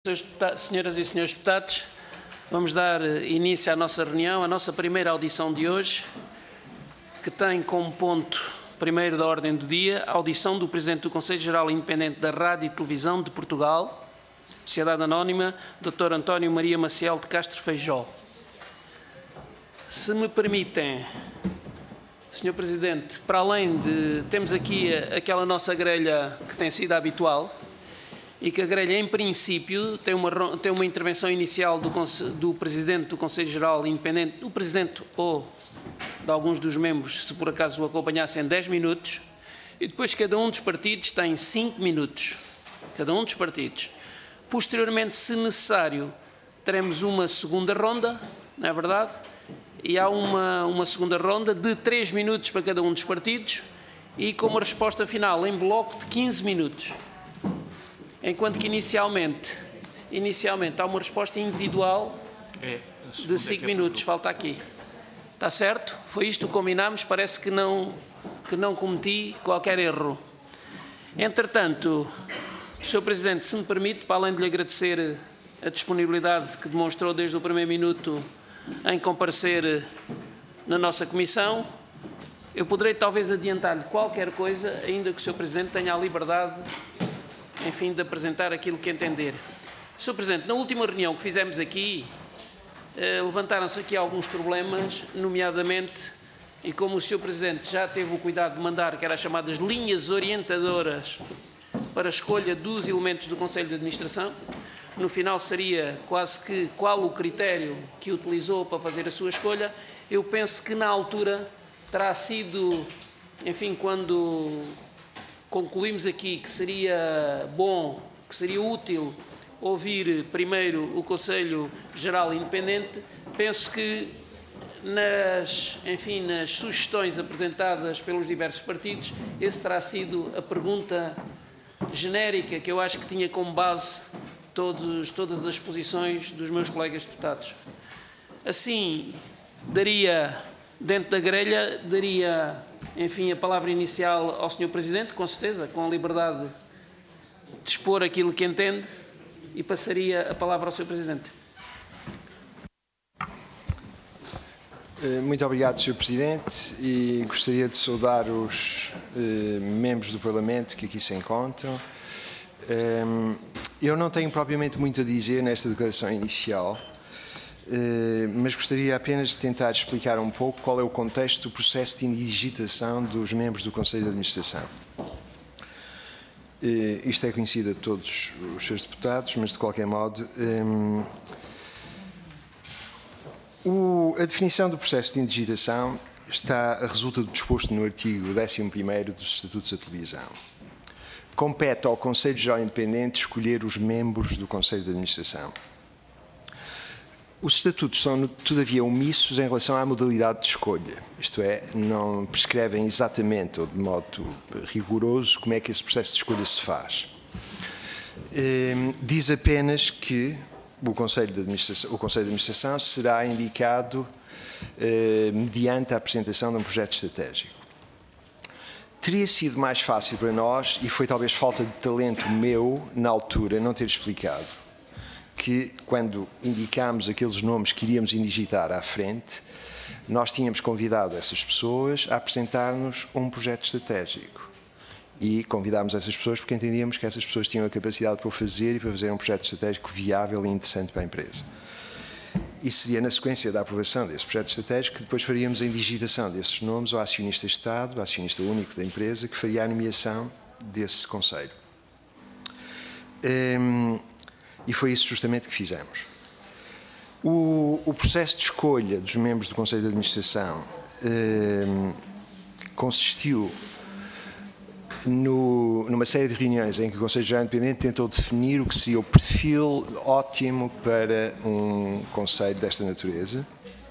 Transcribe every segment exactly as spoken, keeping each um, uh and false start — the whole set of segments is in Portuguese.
Senhoras e senhores deputados, vamos dar início à nossa reunião, a nossa primeira audição de hoje, que tem como ponto primeiro da ordem do dia a audição do Presidente do Conselho Geral Independente da Rádio e Televisão de Portugal, Sociedade Anónima, doutor António Maria Maciel de Castro Feijó. Se me permitem, senhor Presidente, para além de... temos aqui aquela nossa grelha que tem sido habitual, e que a grelha, em princípio, tem uma, tem uma intervenção inicial do, do Presidente do Conselho Geral Independente, do Presidente ou de alguns dos membros, se por acaso o acompanhassem, dez minutos, e depois cada um dos partidos tem cinco minutos, cada um dos partidos. Posteriormente, se necessário, teremos uma segunda ronda, não é verdade? E há uma, uma segunda ronda de três minutos para cada um dos partidos e com uma resposta final em bloco de quinze minutos. Enquanto que inicialmente, inicialmente há uma resposta individual de cinco minutos, falta aqui. Está certo? Foi isto que combinámos, parece que não, que não cometi qualquer erro. Entretanto, senhor Presidente, se me permite, para além de lhe agradecer a disponibilidade que demonstrou desde o primeiro minuto em comparecer na nossa comissão, eu poderei talvez adiantar-lhe qualquer coisa, ainda que o senhor Presidente tenha a liberdade, enfim, de apresentar aquilo que entender. senhor Presidente, na última reunião que fizemos aqui, eh, levantaram-se aqui alguns problemas, nomeadamente, e como o senhor Presidente já teve o cuidado de mandar, que eram as chamadas linhas orientadoras para a escolha dos elementos do Conselho de Administração, no final seria quase que qual o critério que utilizou para fazer a sua escolha. Eu penso que na altura terá sido, enfim, quando concluímos aqui que seria bom, que seria útil ouvir primeiro o Conselho Geral Independente, penso que nas, enfim, nas sugestões apresentadas pelos diversos partidos, essa terá sido a pergunta genérica que eu acho que tinha como base todos, todas as posições dos meus colegas deputados. Assim, daria, dentro da grelha, daria... enfim, a palavra inicial ao senhor Presidente, com certeza, com a liberdade de expor aquilo que entende, e passaria a palavra ao senhor Presidente. Muito obrigado, senhor Presidente, e gostaria de saudar os eh, membros do Parlamento que aqui se encontram. Eh, eu não tenho propriamente muito a dizer nesta declaração inicial, Uh, mas gostaria apenas de tentar explicar um pouco qual é o contexto do processo de indigitação dos membros do Conselho de Administração. Uh, isto é conhecido a todos os seus deputados, mas de qualquer modo, um, o, a definição do processo de indigitação está, resulta do disposto no artigo décimo primeiro dos Estatutos da Televisão. Compete ao Conselho Geral Independente escolher os membros do Conselho de Administração. Os estatutos são, todavia, omissos em relação à modalidade de escolha, isto é, não prescrevem exatamente ou de modo rigoroso como é que esse processo de escolha se faz. Diz apenas que o Conselho de Administração, o Conselho de Administração será indicado mediante a apresentação de um projeto estratégico. Teria sido mais fácil para nós, e foi talvez falta de talento meu, na altura, não ter explicado, que quando indicámos aqueles nomes que iríamos indigitar à frente, nós tínhamos convidado essas pessoas a apresentar-nos um projeto estratégico. E convidámos essas pessoas porque entendíamos que essas pessoas tinham a capacidade para o fazer e para fazer um projeto estratégico viável e interessante para a empresa. E seria na sequência da aprovação desse projeto estratégico que depois faríamos a indigitação desses nomes ao acionista de Estado, ao acionista único da empresa, que faria a nomeação desse Conselho. Hum, E foi isso justamente que fizemos. O, o processo de escolha dos membros do Conselho de Administração eh, consistiu no, numa série de reuniões em que o Conselho Geral Independente tentou definir o que seria o perfil ótimo para um Conselho desta natureza.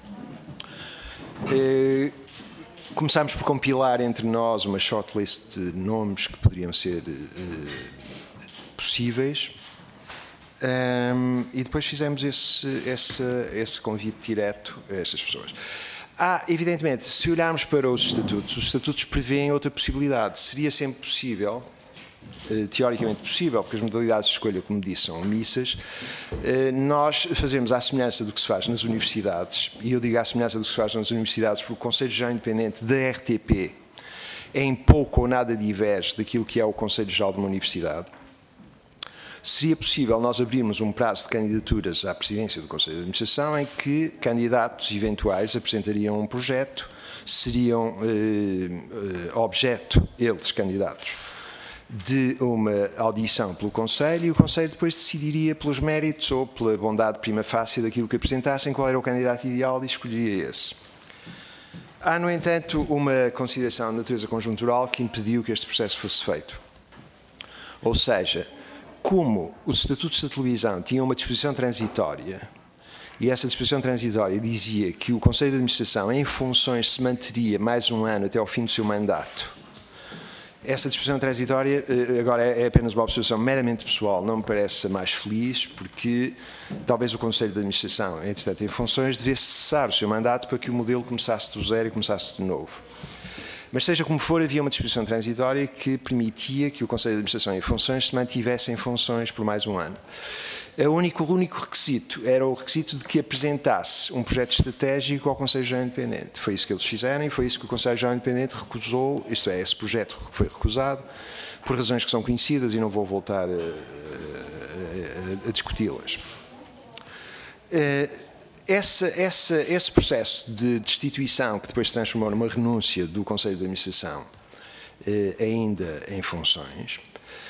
Eh, começámos por compilar entre nós uma shortlist de nomes que poderiam ser eh, possíveis. Um, e depois fizemos esse, esse, esse convite direto a estas pessoas. Há, evidentemente, se olharmos para os estatutos, os estatutos prevêem outra possibilidade. Seria sempre possível teoricamente possível, porque as modalidades de escolha, como disse, são omissas, nós fazemos à semelhança do que se faz nas universidades, e eu digo à semelhança do que se faz nas universidades porque o Conselho Geral Independente da R T P em pouco ou nada diverge daquilo que é o Conselho Geral de uma universidade. Seria possível nós abrirmos um prazo de candidaturas à presidência do Conselho de Administração em que candidatos eventuais apresentariam um projeto, seriam eh, objeto, eles, candidatos, de uma audição pelo Conselho, e o Conselho depois decidiria pelos méritos ou pela bondade prima facie daquilo que apresentassem, qual era o candidato ideal e escolheria esse. Há, no entanto, uma consideração de natureza conjuntural que impediu que este processo fosse feito. Ou seja, como os estatutos da televisão tinham uma disposição transitória, e essa disposição transitória dizia que o Conselho de Administração, em funções, se manteria mais um ano até ao fim do seu mandato, essa disposição transitória, agora é apenas uma observação meramente pessoal, não me parece a mais feliz, porque talvez o Conselho de Administração, entretanto, em funções, devesse cessar o seu mandato para que o modelo começasse do zero e começasse de novo. Mas seja como for, havia uma disposição transitória que permitia que o Conselho de Administração em funções se mantivesse em funções por mais um ano. O único, o único requisito era o requisito de que apresentasse um projeto estratégico ao Conselho Geral Independente. Foi isso que eles fizeram e foi isso que o Conselho Geral Independente recusou, isto é, esse projeto foi recusado, por razões que são conhecidas e não vou voltar a, a, a discuti-las. Essa, essa, esse processo de destituição, que depois se transformou numa renúncia do Conselho de Administração, ainda em funções,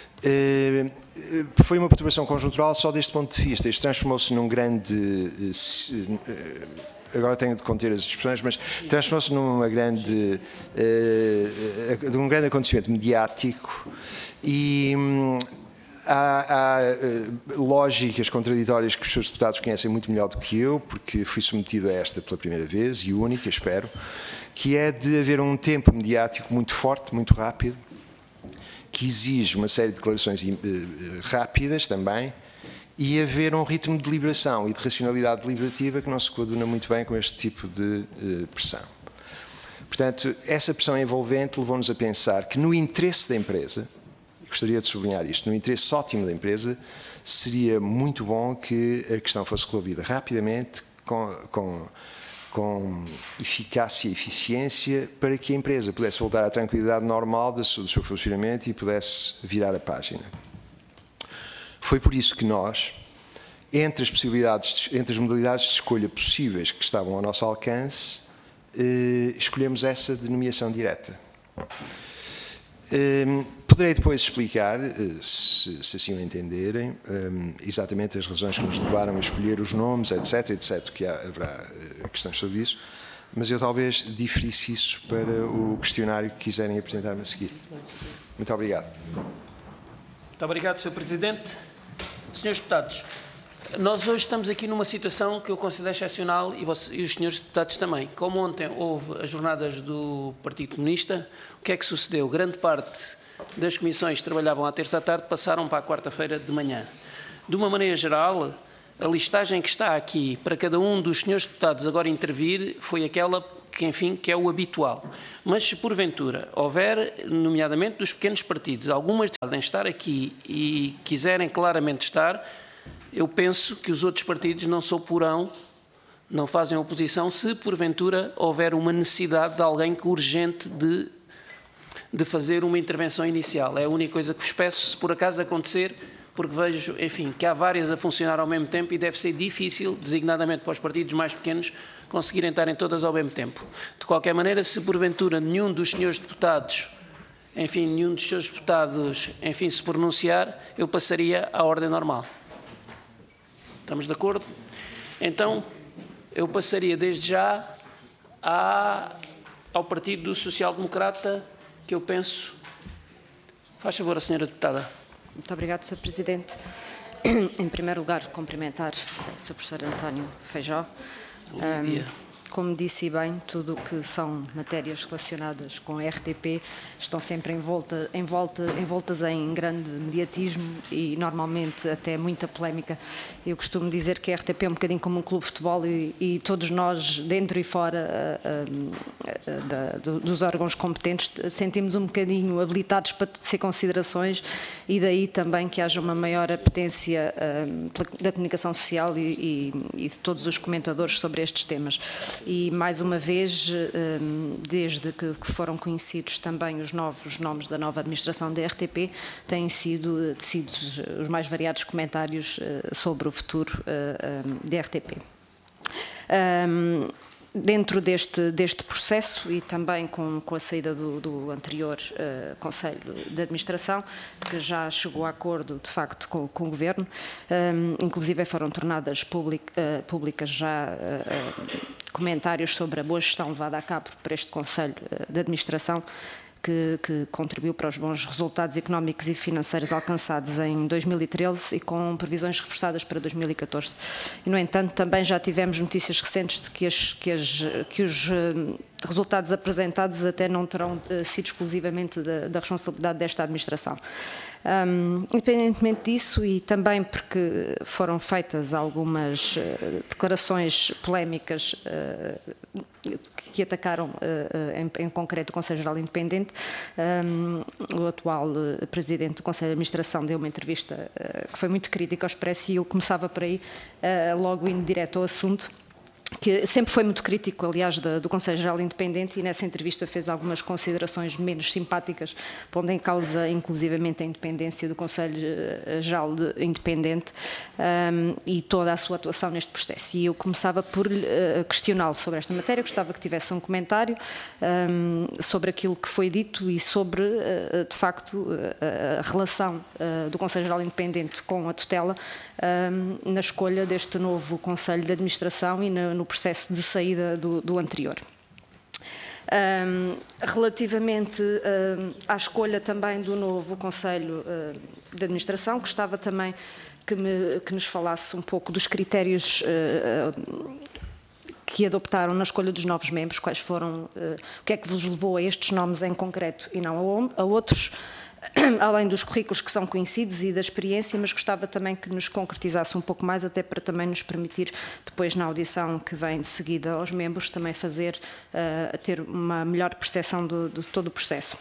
foi uma perturbação conjuntural só deste ponto de vista. Isto transformou-se num grande, agora tenho de conter as expressões, mas transformou-se numa grande, de um grande acontecimento mediático, e há, há lógicas contraditórias que os seus deputados conhecem muito melhor do que eu, porque fui submetido a esta pela primeira vez, e única, espero, que é de haver um tempo mediático muito forte, muito rápido, que exige uma série de declarações rápidas também, e haver um ritmo de deliberação e de racionalidade deliberativa que não se coaduna muito bem com este tipo de pressão. Portanto, essa pressão envolvente levou-nos a pensar que no interesse da empresa, gostaria de sublinhar isto, no interesse ótimo da empresa, seria muito bom que a questão fosse resolvida rapidamente, com, com com eficácia e eficiência, para que a empresa pudesse voltar à tranquilidade normal do seu funcionamento e pudesse virar a página. Foi por isso que nós, entre as possibilidades, entre as modalidades de escolha possíveis que estavam ao nosso alcance, eh, escolhemos essa de nomeação direta. Um, poderei depois explicar, se, se assim o entenderem, um, exatamente as razões que nos levaram a escolher os nomes, etc, etc, que há, haverá uh, questões sobre isso, mas eu talvez diferisse isso para o questionário que quiserem apresentar-me a seguir. Muito obrigado. Muito obrigado, senhor Presidente. Senhores deputados, nós hoje estamos aqui numa situação que eu considero excepcional, e, você, e os senhores deputados também. Como ontem houve as jornadas do Partido Comunista, o que é que sucedeu? Grande parte das comissões que trabalhavam à terça à tarde passaram para a quarta-feira de manhã. De uma maneira geral, a listagem que está aqui para cada um dos senhores deputados agora intervir foi aquela que, enfim, que é o habitual. Mas se porventura houver, nomeadamente dos pequenos partidos, algumas podem estar aqui e quiserem claramente estar, eu penso que os outros partidos não se oporão, não fazem oposição, se porventura houver uma necessidade de alguém que urgente de, de fazer uma intervenção inicial. É a única coisa que vos peço, se por acaso acontecer, porque vejo, enfim, que há várias a funcionar ao mesmo tempo e deve ser difícil, designadamente para os partidos mais pequenos, conseguirem estarem todas ao mesmo tempo. De qualquer maneira, se porventura nenhum dos senhores deputados, enfim, nenhum dos seus deputados, enfim, se pronunciar, eu passaria à ordem normal. Estamos de acordo? Então, eu passaria desde já à, ao Partido Social Democrata, que eu penso... Faz favor, a senhora deputada. Muito obrigado, senhor Presidente. Em primeiro lugar, cumprimentar o senhor professor António Feijó. Um, como disse bem, tudo o que são matérias relacionadas com a R T P estão sempre envolta, envolta, envoltas em grande mediatismo e normalmente até muita polémica. Eu costumo dizer que a R T P é um bocadinho como um clube de futebol e, e todos nós, dentro e fora uh, uh, da, do, dos órgãos competentes, sentimos um bocadinho habilitados para ser considerações e daí também que haja uma maior apetência uh, da comunicação social e, e, e de todos os comentadores sobre estes temas. E mais uma vez, desde que foram conhecidos também os novos nomes da nova administração da R T P, têm sido tecidos os mais variados comentários sobre o futuro da R T P. Dentro deste, deste processo e também com, com a saída do, do anterior uh, Conselho de Administração, que já chegou a acordo, de facto, com, com o Governo, um, inclusive foram tornadas public, uh, públicas já uh, uh, comentários sobre a boa gestão levada a cabo por este Conselho uh, de Administração, Que, que contribuiu para os bons resultados económicos e financeiros alcançados em dois mil e treze e com previsões reforçadas para dois mil e catorze. E, no entanto, também já tivemos notícias recentes de que, as, que, as, que os uh, resultados apresentados até não terão uh, sido exclusivamente da, da responsabilidade desta administração. Um, independentemente disso, e também porque foram feitas algumas uh, declarações polémicas uh, que atacaram uh, em, em concreto o Conselho Geral Independente, um, o atual uh, Presidente do Conselho de Administração deu uma entrevista uh, que foi muito crítica ao Expresso e eu começava por aí, uh, logo indo direto ao assunto, que sempre foi muito crítico, aliás, do Conselho Geral Independente e nessa entrevista fez algumas considerações menos simpáticas, pondo em causa inclusivamente a independência do Conselho Geral Independente um, e toda a sua atuação neste processo. E eu começava por uh, questioná-lo sobre esta matéria, gostava que tivesse um comentário um, sobre aquilo que foi dito e sobre, uh, de facto, uh, a relação uh, do Conselho Geral Independente com a tutela um, na escolha deste novo Conselho de Administração e na no processo de saída do, do anterior. Um, relativamente um, à escolha também do novo Conselho uh, de Administração, gostava também que, me, que nos falasse um pouco dos critérios uh, que adoptaram na escolha dos novos membros, quais foram, uh, o que é que vos levou a estes nomes em concreto e não a, a outros, além dos currículos que são conhecidos e da experiência, mas gostava também que nos concretizasse um pouco mais, até para também nos permitir, depois na audição que vem de seguida aos membros, também fazer, uh, ter uma melhor percepção do, de todo o processo.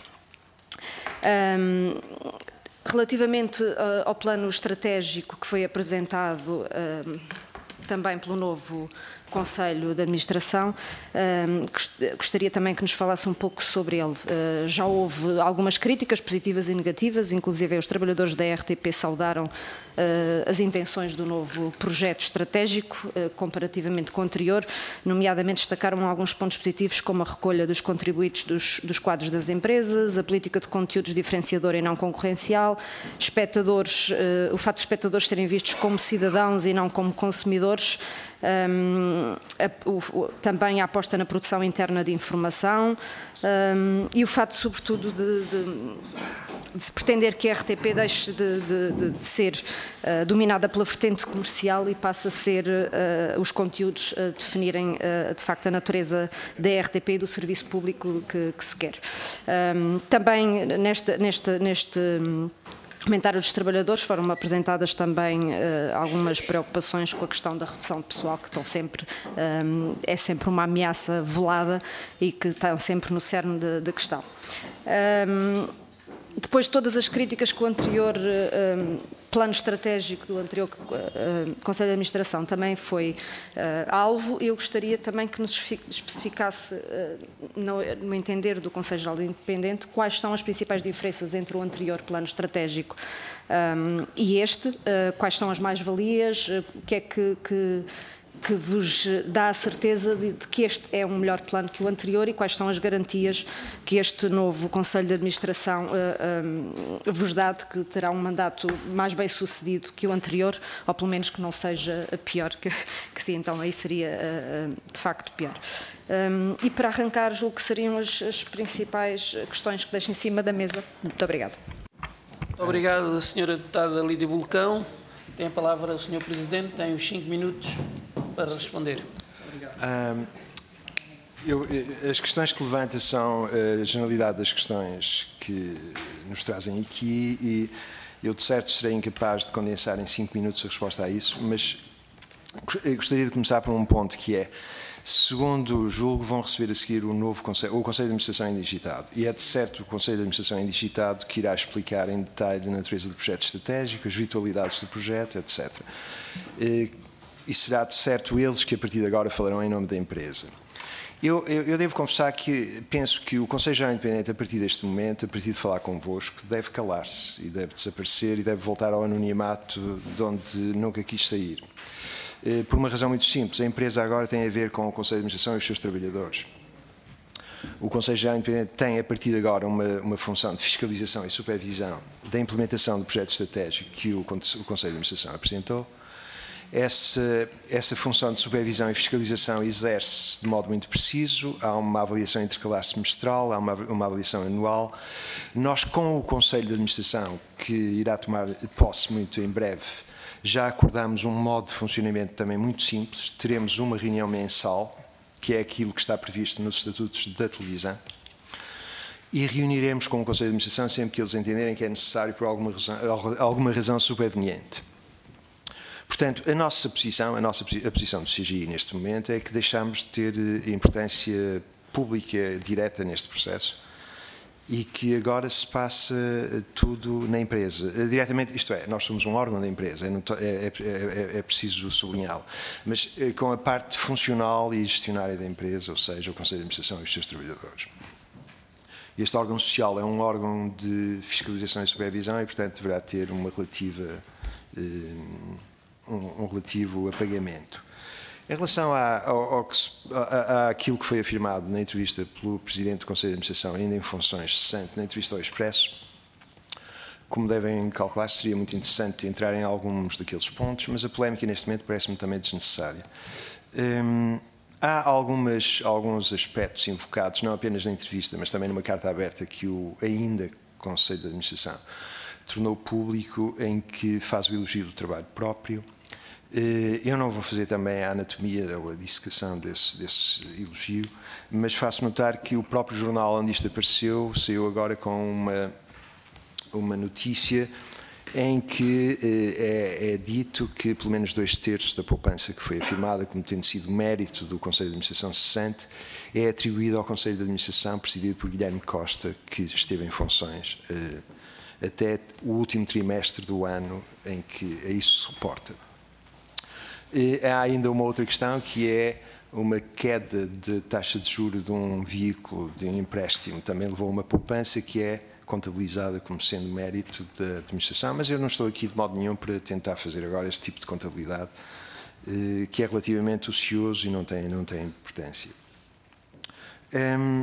Um, relativamente uh, ao plano estratégico que foi apresentado uh, também pelo novo Conselho de Administração, gostaria também que nos falasse um pouco sobre ele. Já houve algumas críticas positivas e negativas, inclusive os trabalhadores da R T P saudaram as intenções do novo projeto estratégico comparativamente com o anterior, nomeadamente destacaram alguns pontos positivos como a recolha dos contribuintes dos, dos quadros das empresas, a política de conteúdos diferenciadora e não concorrencial, espectadores, o facto de espectadores serem vistos como cidadãos e não como consumidores, Um, a, o, também a aposta na produção interna de informação um, e o fato, sobretudo, de, de, de se pretender que a R T P deixe de, de, de ser uh, dominada pela vertente comercial e passe a ser uh, os conteúdos a definirem, uh, de facto, a natureza da R T P e do serviço público que, que se quer. Um, também neste, neste, neste comentário dos trabalhadores foram apresentadas também uh, algumas preocupações com a questão da redução de pessoal, que estão sempre, um, é sempre uma ameaça velada e que estão sempre no cerne da questão. Um, Depois de todas as críticas que o anterior uh, plano estratégico do anterior uh, Conselho de Administração também foi uh, alvo, eu gostaria também que nos especificasse, uh, no, no entender do Conselho Geral Independente, quais são as principais diferenças entre o anterior plano estratégico um, e este, uh, quais são as mais-valias, uh, o que é que... que que vos dá a certeza de, de que este é um melhor plano que o anterior e quais são as garantias que este novo Conselho de Administração uh, um, vos dá de que terá um mandato mais bem sucedido que o anterior, ou pelo menos que não seja pior, que, que sim, então aí seria uh, de facto pior. Um, e para arrancar, julgo que seriam as, as principais questões que deixo em cima da mesa. Muito obrigada. Muito obrigado, senhora Deputada Lídia Bulcão. Tem a palavra o senhor Presidente, tem os cinco minutos para responder. Um, Eu, as questões que levanta são a generalidade das questões que nos trazem aqui e eu, de certo, serei incapaz de condensar em cinco minutos a resposta a isso, mas gostaria de começar por um ponto que é, segundo julgo, vão receber a seguir o novo Conselho, o Conselho de Administração em digitado. E é de certo o Conselho de Administração em digitado que irá explicar em detalhe a natureza do projeto estratégico, as virtualidades do projeto, etcétera. E será de certo eles que a partir de agora falarão em nome da empresa. Eu, eu, eu devo confessar que penso que o Conselho Geral Independente, a partir deste momento, a partir de falar convosco, deve calar-se e deve desaparecer e deve voltar ao anonimato de onde nunca quis sair. Por uma razão muito simples, a empresa agora tem a ver com o Conselho de Administração e os seus trabalhadores. O Conselho Geral Independente tem, a partir de agora, uma, uma função de fiscalização e supervisão da implementação do projeto estratégico que o, o Conselho de Administração apresentou. Essa, essa função de supervisão e fiscalização exerce de modo muito preciso, há uma avaliação intercalar semestral, há uma, uma avaliação anual. Nós, com o Conselho de Administração, que irá tomar posse muito em breve, já acordámos um modo de funcionamento também muito simples. Teremos uma reunião mensal, que é aquilo que está previsto nos estatutos da televisão, e reuniremos com o Conselho de Administração sempre que eles entenderem que é necessário por alguma razão, alguma razão superveniente. Portanto, a nossa posição, a, nossa, a posição do C G I neste momento é que deixamos de ter importância pública direta neste processo e que agora se passa tudo na empresa. Diretamente, isto é, nós somos um órgão da empresa, é, é, é, é preciso sublinhá-lo, mas com a parte funcional e gestionária da empresa, ou seja, o Conselho de Administração e os seus trabalhadores. Este órgão social é um órgão de fiscalização e supervisão e, portanto, deverá ter uma relativa... Eh, Um, um relativo apagamento. Em relação à, ao, ao que se, à, àquilo que foi afirmado na entrevista pelo Presidente do Conselho de Administração, ainda em funções cessante, na entrevista ao Expresso, como devem calcular, seria muito interessante entrar em alguns daqueles pontos, mas a polémica neste momento parece-me também desnecessária. Hum, há algumas, alguns aspectos invocados, não apenas na entrevista, mas também numa carta aberta que o ainda Conselho de Administração tornou público, em que faz o elogio do trabalho próprio. Eu não vou fazer também a anatomia ou a dissecação desse, desse elogio, mas faço notar que o próprio jornal onde isto apareceu saiu agora com uma, uma notícia em que é, é dito que pelo menos dois terços da poupança que foi afirmada como tendo sido mérito do Conselho de Administração cessante é atribuído ao Conselho de Administração presidido por Guilherme Costa, que esteve em funções até o último trimestre do ano em que isso se reporta. E há ainda uma outra questão, que é uma queda de taxa de juros de um veículo, de um empréstimo, também levou a uma poupança que é contabilizada como sendo mérito da administração, mas eu não estou aqui de modo nenhum para tentar fazer agora este tipo de contabilidade, que é relativamente ocioso e não tem, não tem importância. Um,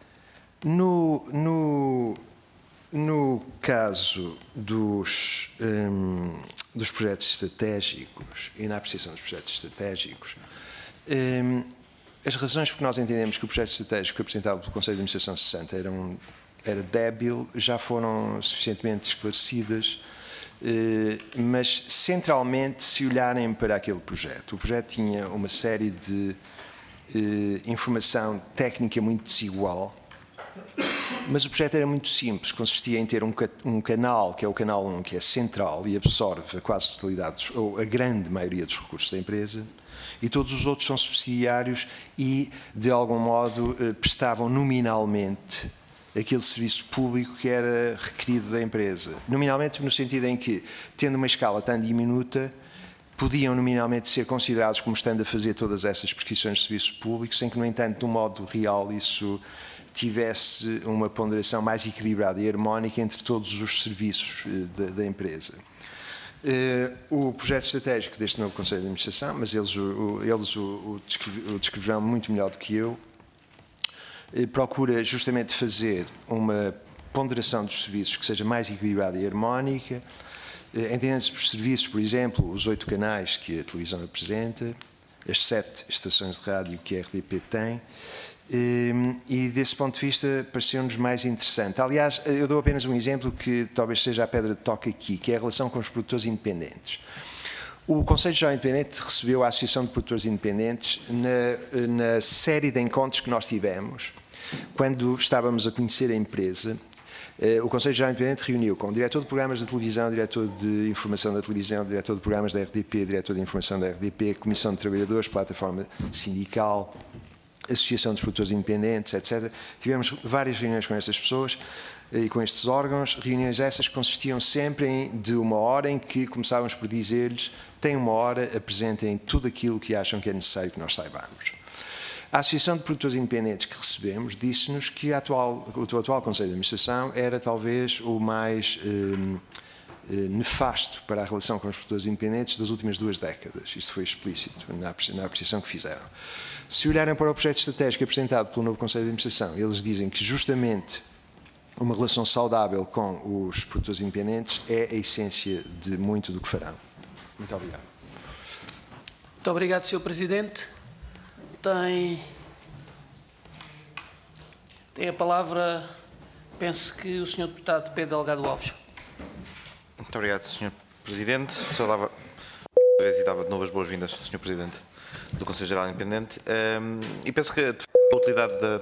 no, no, no caso dos, um, dos projetos estratégicos e na apreciação dos projetos estratégicos, um, as razões por que nós entendemos que o projeto estratégico apresentado pelo Conselho de Administração cessante era, um, era débil já foram suficientemente esclarecidas, uh, mas centralmente se olharem para aquele projeto. O projeto tinha uma série de uh, informação técnica muito desigual, mas o projeto era muito simples, consistia em ter um, um canal, que é o canal um, que é central e absorve a quase totalidade, ou a grande maioria dos recursos da empresa, e todos os outros são subsidiários e, de algum modo, prestavam nominalmente aquele serviço público que era requerido da empresa. Nominalmente no sentido em que, tendo uma escala tão diminuta, podiam nominalmente ser considerados como estando a fazer todas essas prescrições de serviço público, sem que, no entanto, de um modo real, isso tivesse uma ponderação mais equilibrada e harmónica entre todos os serviços da, da empresa. Uh, o projeto estratégico deste novo Conselho de Administração, mas eles, o, eles o, o, descreverão, o descreverão muito melhor do que eu, uh, procura justamente fazer uma ponderação dos serviços que seja mais equilibrada e harmónica, uh, entendendo-se por serviços, por exemplo, os oito canais que a televisão apresenta, as sete estações de rádio que a R D P tem, e desse ponto de vista pareceu-nos mais interessante. Aliás, eu dou apenas um exemplo que talvez seja a pedra de toque aqui, que é a relação com os produtores independentes. O Conselho Geral Independente recebeu a Associação de Produtores Independentes na, na série de encontros que nós tivemos, quando estávamos a conhecer a empresa. O Conselho Geral Independente reuniu com o diretor de programas da televisão, diretor de informação da televisão, diretor de programas da R D P, diretor de informação da R D P, Comissão de Trabalhadores, plataforma sindical, Associação dos Produtores Independentes, etcétera. Tivemos várias reuniões com estas pessoas e com estes órgãos, reuniões essas que consistiam sempre em, de uma hora em que começávamos por dizer-lhes: tem uma hora, apresentem tudo aquilo que acham que é necessário que nós saibamos. A Associação de Produtores Independentes que recebemos disse-nos que a atual, o atual Conselho de Administração era talvez o mais eh, eh, nefasto para a relação com os produtores independentes das últimas duas décadas. Isto foi explícito na apreciação que fizeram. Se olharem para o projeto estratégico apresentado pelo novo Conselho de Administração, eles dizem que justamente uma relação saudável com os produtores independentes é a essência de muito do que farão. Muito obrigado. Muito obrigado, senhor Presidente. Tem, tem a palavra, penso que o senhor Deputado Pedro Delgado Alves. Muito obrigado, senhor Presidente. Só dava, e dava de novo as boas-vindas, senhor Presidente do Conselho Geral Independente. Um, e penso que a utilidade da...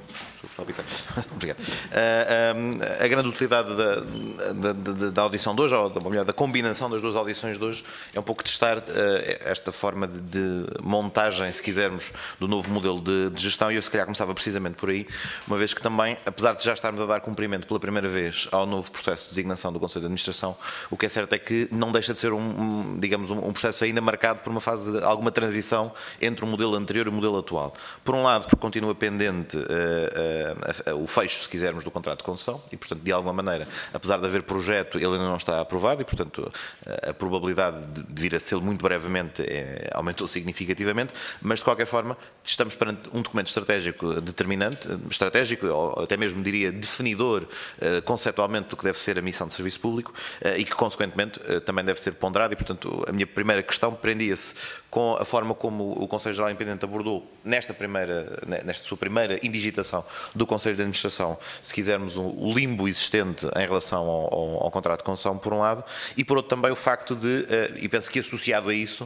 Obrigado. Uh, um, a grande utilidade da, da, da, da audição de hoje, ou da, melhor, da combinação das duas audições de hoje, é um pouco testar uh, esta forma de, de montagem, se quisermos, do novo modelo de, de gestão, e eu se calhar começava precisamente por aí, uma vez que também, apesar de já estarmos a dar cumprimento pela primeira vez ao novo processo de designação do Conselho de Administração, o que é certo é que não deixa de ser um, um digamos, um, um processo ainda marcado por uma fase de alguma transição entre o modelo anterior e o modelo atual. Por um lado, porque continua pendente uh, uh, o fecho, se quisermos, do contrato de concessão e, portanto, de alguma maneira, apesar de haver projeto, ele ainda não está aprovado e, portanto, a probabilidade de vir a ser muito brevemente é, aumentou significativamente, mas, de qualquer forma, estamos perante um documento estratégico determinante, estratégico, ou até mesmo, diria, definidor conceptualmente do que deve ser a missão de serviço público e que, consequentemente, também deve ser ponderado e, portanto, a minha primeira questão prendia-se com a forma como o Conselho Geral Independente abordou nesta primeira, nesta sua primeira indigitação do Conselho de Administração, se quisermos, o limbo existente em relação ao, ao, ao contrato de concessão, por um lado, e por outro também o facto de, e penso que associado a isso,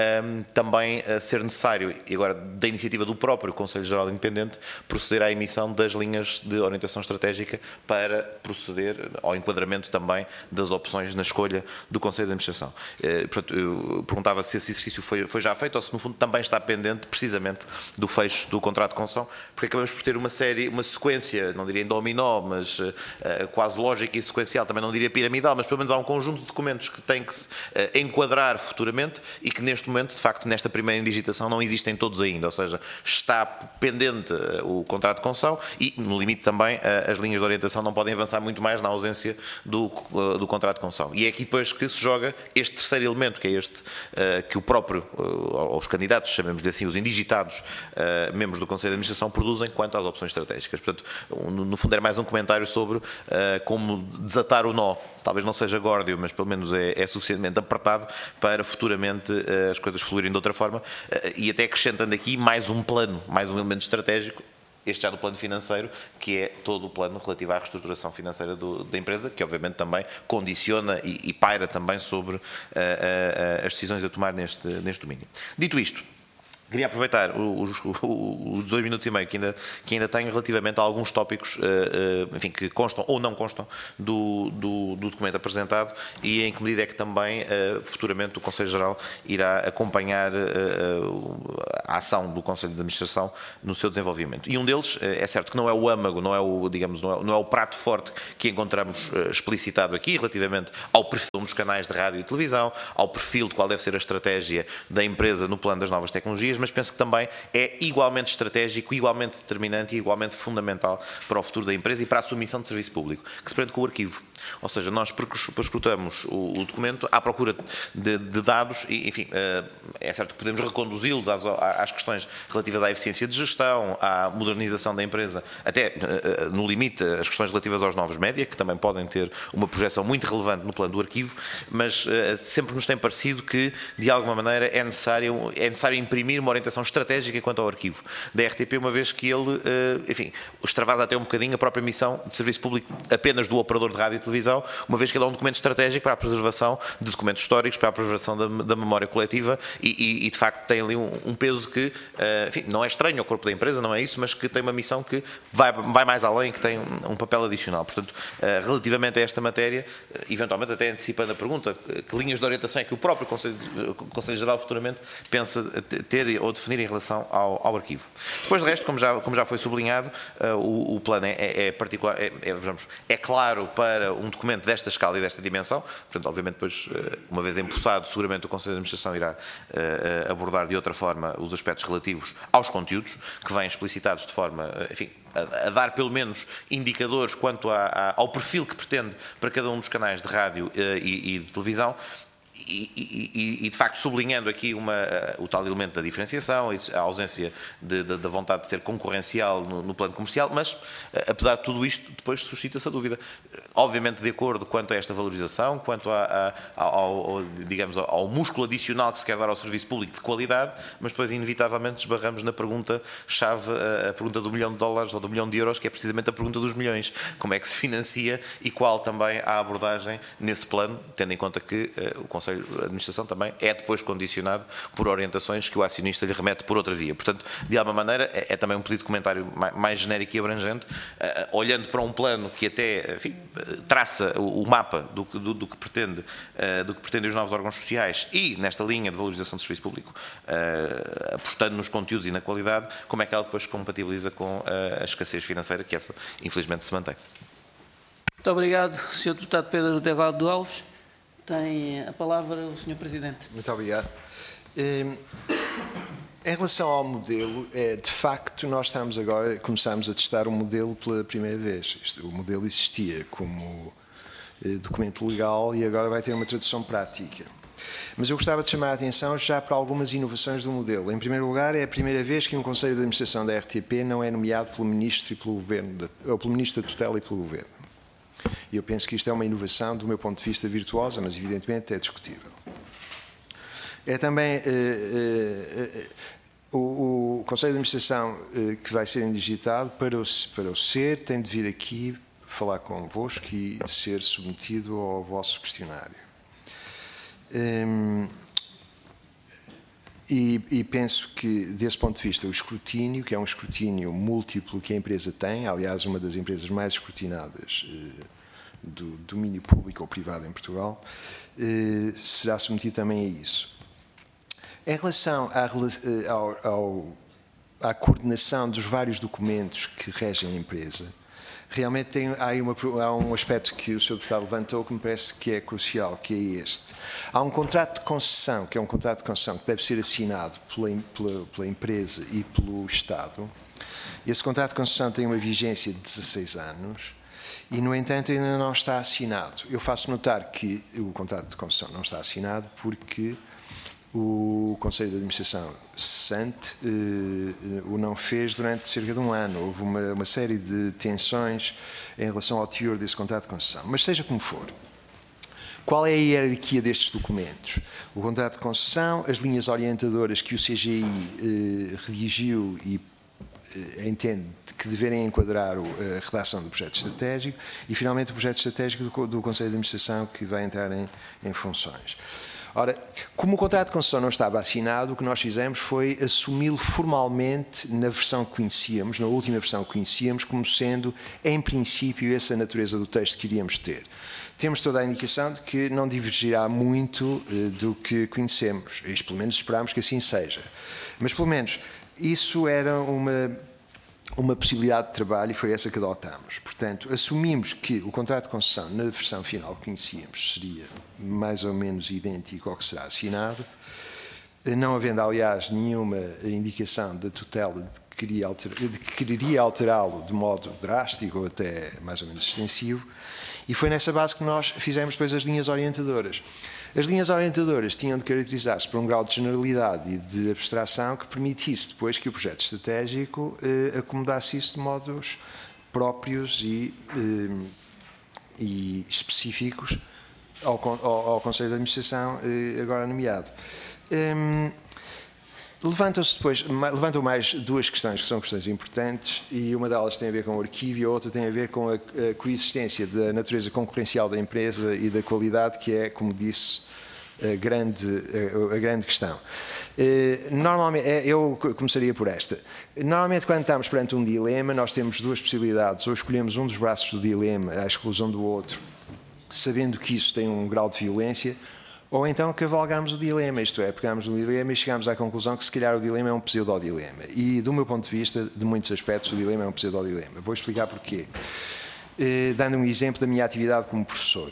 também ser necessário, e agora da iniciativa do próprio Conselho Geral Independente, proceder à emissão das linhas de orientação estratégica para proceder ao enquadramento também das opções na escolha do Conselho de Administração. Portanto, eu perguntava se esse exercício foi, foi já feito ou se no fundo também está pendente precisamente do fecho do contrato de concessão, porque acabamos por ter uma série, uma sequência, não diria em dominó, mas uh, quase lógica e sequencial, também não diria piramidal, mas pelo menos há um conjunto de documentos que têm que se uh, enquadrar futuramente e que neste momento, de facto, nesta primeira indigitação não existem todos ainda, ou seja, está pendente uh, o contrato de concessão e, no limite também, uh, as linhas de orientação não podem avançar muito mais na ausência do, uh, do contrato de concessão. E é aqui depois que se joga este terceiro elemento, que é este uh, que o próprio, uh, os candidatos, chamemos-lhe assim, os indigitados uh, membros do Conselho de Administração produzem quanto às opções estratégicas. Portanto, no fundo era mais um comentário sobre uh, como desatar o nó. Talvez não seja górdio, mas pelo menos é, é suficientemente apertado para futuramente uh, as coisas fluírem de outra forma. Uh, e até acrescentando aqui mais um plano, mais um elemento estratégico, este já do plano financeiro, que é todo o plano relativo à reestruturação financeira do, da empresa, que obviamente também condiciona e, e paira também sobre uh, uh, as decisões a tomar neste, neste domínio. Dito isto, queria aproveitar os, os, os dois minutos e meio que ainda, que ainda tenho relativamente a alguns tópicos uh, uh, enfim, que constam ou não constam do, do, do documento apresentado e em que medida é que também uh, futuramente o Conselho Geral irá acompanhar uh, a ação do Conselho de Administração no seu desenvolvimento. E um deles, uh, é certo que não é o âmago, não é o, digamos, não é, não é o prato forte que encontramos uh, explicitado aqui relativamente ao perfil dos canais de rádio e televisão, ao perfil de qual deve ser a estratégia da empresa no plano das novas tecnologias, mas penso que também é igualmente estratégico, igualmente determinante e igualmente fundamental para o futuro da empresa e para a sua missão de serviço público, que se prende com o arquivo. Ou seja, nós perscrutamos o, o documento à procura de, de dados e, enfim, é certo que podemos reconduzi-los às, às questões relativas à eficiência de gestão, à modernização da empresa, até, no limite, as questões relativas aos novos média, que também podem ter uma projeção muito relevante no plano do arquivo, mas sempre nos tem parecido que, de alguma maneira, é necessário, é necessário imprimir uma uma orientação estratégica quanto ao arquivo da R T P, uma vez que ele, enfim, extravasa até um bocadinho a própria missão de serviço público apenas do operador de rádio e televisão, uma vez que ele é um documento estratégico para a preservação de documentos históricos, para a preservação da, da memória coletiva e, e, e, de facto, tem ali um, um peso que, enfim, não é estranho ao corpo da empresa, não é isso, mas que tem uma missão que vai, vai mais além, que tem um, um papel adicional. Portanto, relativamente a esta matéria, eventualmente até antecipando a pergunta, que linhas de orientação é que o próprio Conselho, o Conselho Geral futuramente pensa ter ou definir em relação ao, ao arquivo. Depois, de resto, como já, como já foi sublinhado, uh, o, o plano é, é, é particular, é, é, vejamos, é claro para um documento desta escala e desta dimensão, portanto, obviamente, depois, uh, uma vez empossado, seguramente o Conselho de Administração irá uh, abordar de outra forma os aspectos relativos aos conteúdos, que vêm explicitados de forma, uh, enfim, a, a dar pelo menos indicadores quanto a, a, ao perfil que pretende para cada um dos canais de rádio uh, e, e de televisão. E, e, e, de facto, sublinhando aqui uma, uh, o tal elemento da diferenciação, a ausência de, de, da vontade de ser concorrencial no, no plano comercial, mas, uh, apesar de tudo isto, depois suscita-se a dúvida. Obviamente, de acordo quanto a esta valorização, quanto a, a, ao, ao, digamos, ao músculo adicional que se quer dar ao serviço público de qualidade, mas depois, inevitavelmente, esbarramos na pergunta-chave, a, a pergunta do milhão de dólares ou do milhão de euros, que é precisamente a pergunta dos milhões. Como é que se financia e qual também a abordagem nesse plano, tendo em conta que uh, o Conselho de Administração também é depois condicionado por orientações que o acionista lhe remete por outra via. Portanto, de alguma maneira, é, é também um pedido de comentário mais, mais genérico e abrangente, uh, olhando para um plano que até, enfim, traça o, o mapa do, do, do, que pretende, uh, do que pretendem os novos órgãos sociais e, nesta linha de valorização do serviço público, uh, apostando nos conteúdos e na qualidade, como é que ela depois se compatibiliza com uh, a escassez financeira, que essa, infelizmente, se mantém. Muito obrigado, senhor Deputado Pedro Delgado Alves. Tem a palavra o senhor Presidente. Muito obrigado. Em relação ao modelo, de facto, nós estamos agora, começamos a testar o modelo pela primeira vez. O modelo existia como documento legal e agora vai ter uma tradução prática. Mas eu gostava de chamar a atenção já para algumas inovações do modelo. Em primeiro lugar, é a primeira vez que um Conselho de Administração da R T P não é nomeado pelo Ministro e pelo Governo, ou pelo Ministro da Tutela e pelo Governo. E eu penso que isto é uma inovação, do meu ponto de vista, virtuosa, mas evidentemente é discutível. É também uh, uh, uh, o, o Conselho de Administração uh, que vai ser indigitado, para o, para o ser, tem de vir aqui falar convosco e ser submetido ao vosso questionário. Um, E, e penso que, desse ponto de vista, o escrutínio, que é um escrutínio múltiplo que a empresa tem, aliás, uma das empresas mais escrutinadas eh, do domínio público ou privado em Portugal, eh, será submetido também a isso. Em relação à, ao, ao, à coordenação dos vários documentos que regem a empresa, realmente tem, há, aí uma, há um aspecto que o senhor Deputado levantou que me parece que é crucial, que é este. Há um contrato de concessão, que é um contrato de concessão que deve ser assinado pela, pela, pela empresa e pelo Estado. Esse contrato de concessão tem uma vigência de dezasseis anos e, no entanto, ainda não está assinado. Eu faço notar que o contrato de concessão não está assinado porque o Conselho de Administração cessante eh, o não fez durante cerca de um ano. Houve uma, uma série de tensões em relação ao teor desse contrato de concessão. Mas seja como for, qual é a hierarquia destes documentos? O contrato de concessão, as linhas orientadoras que o C G I eh, redigiu e eh, entende que deverem enquadrar a redação do projeto estratégico e, finalmente, o projeto estratégico do, do Conselho de Administração que vai entrar em, em funções. Ora, como o contrato de concessão não estava assinado, o que nós fizemos foi assumi-lo formalmente na versão que conhecíamos, na última versão que conhecíamos, como sendo, em princípio, essa a natureza do texto que iríamos ter. Temos toda a indicação de que não divergirá muito uh, do que conhecemos, isto pelo menos esperamos que assim seja. Mas, pelo menos, isso era uma... uma possibilidade de trabalho e foi essa que adotámos. Portanto, assumimos que o contrato de concessão, na versão final que conhecíamos, seria mais ou menos idêntico ao que será assinado, não havendo, aliás, nenhuma indicação da tutela de que queria, alter, de que quereria alterá-lo de modo drástico ou até mais ou menos extensivo, e foi nessa base que nós fizemos depois as linhas orientadoras. As linhas orientadoras tinham de caracterizar-se por um grau de generalidade e de abstração que permitisse depois que o projeto estratégico eh, acomodasse isso de modos próprios e, eh, e específicos ao, ao, ao Conselho de Administração eh, agora nomeado. Um, Levantam-se depois, levantam mais duas questões que são questões importantes, e uma delas tem a ver com o arquivo e a outra tem a ver com a, a coexistência da natureza concorrencial da empresa e da qualidade, que é, como disse, a grande, a, a grande questão. Normalmente, eu começaria por esta. Normalmente, quando estamos perante um dilema, nós temos duas possibilidades: ou escolhemos um dos braços do dilema à exclusão do outro, sabendo que isso tem um grau de violência, ou então cavalgamos o dilema, isto é, pegamos o dilema e chegamos à conclusão que se calhar o dilema é um pseudodilema. E, do meu ponto de vista, de muitos aspectos, o dilema é um pseudodilema. Vou explicar porquê. Eh, dando um exemplo da minha atividade como professor.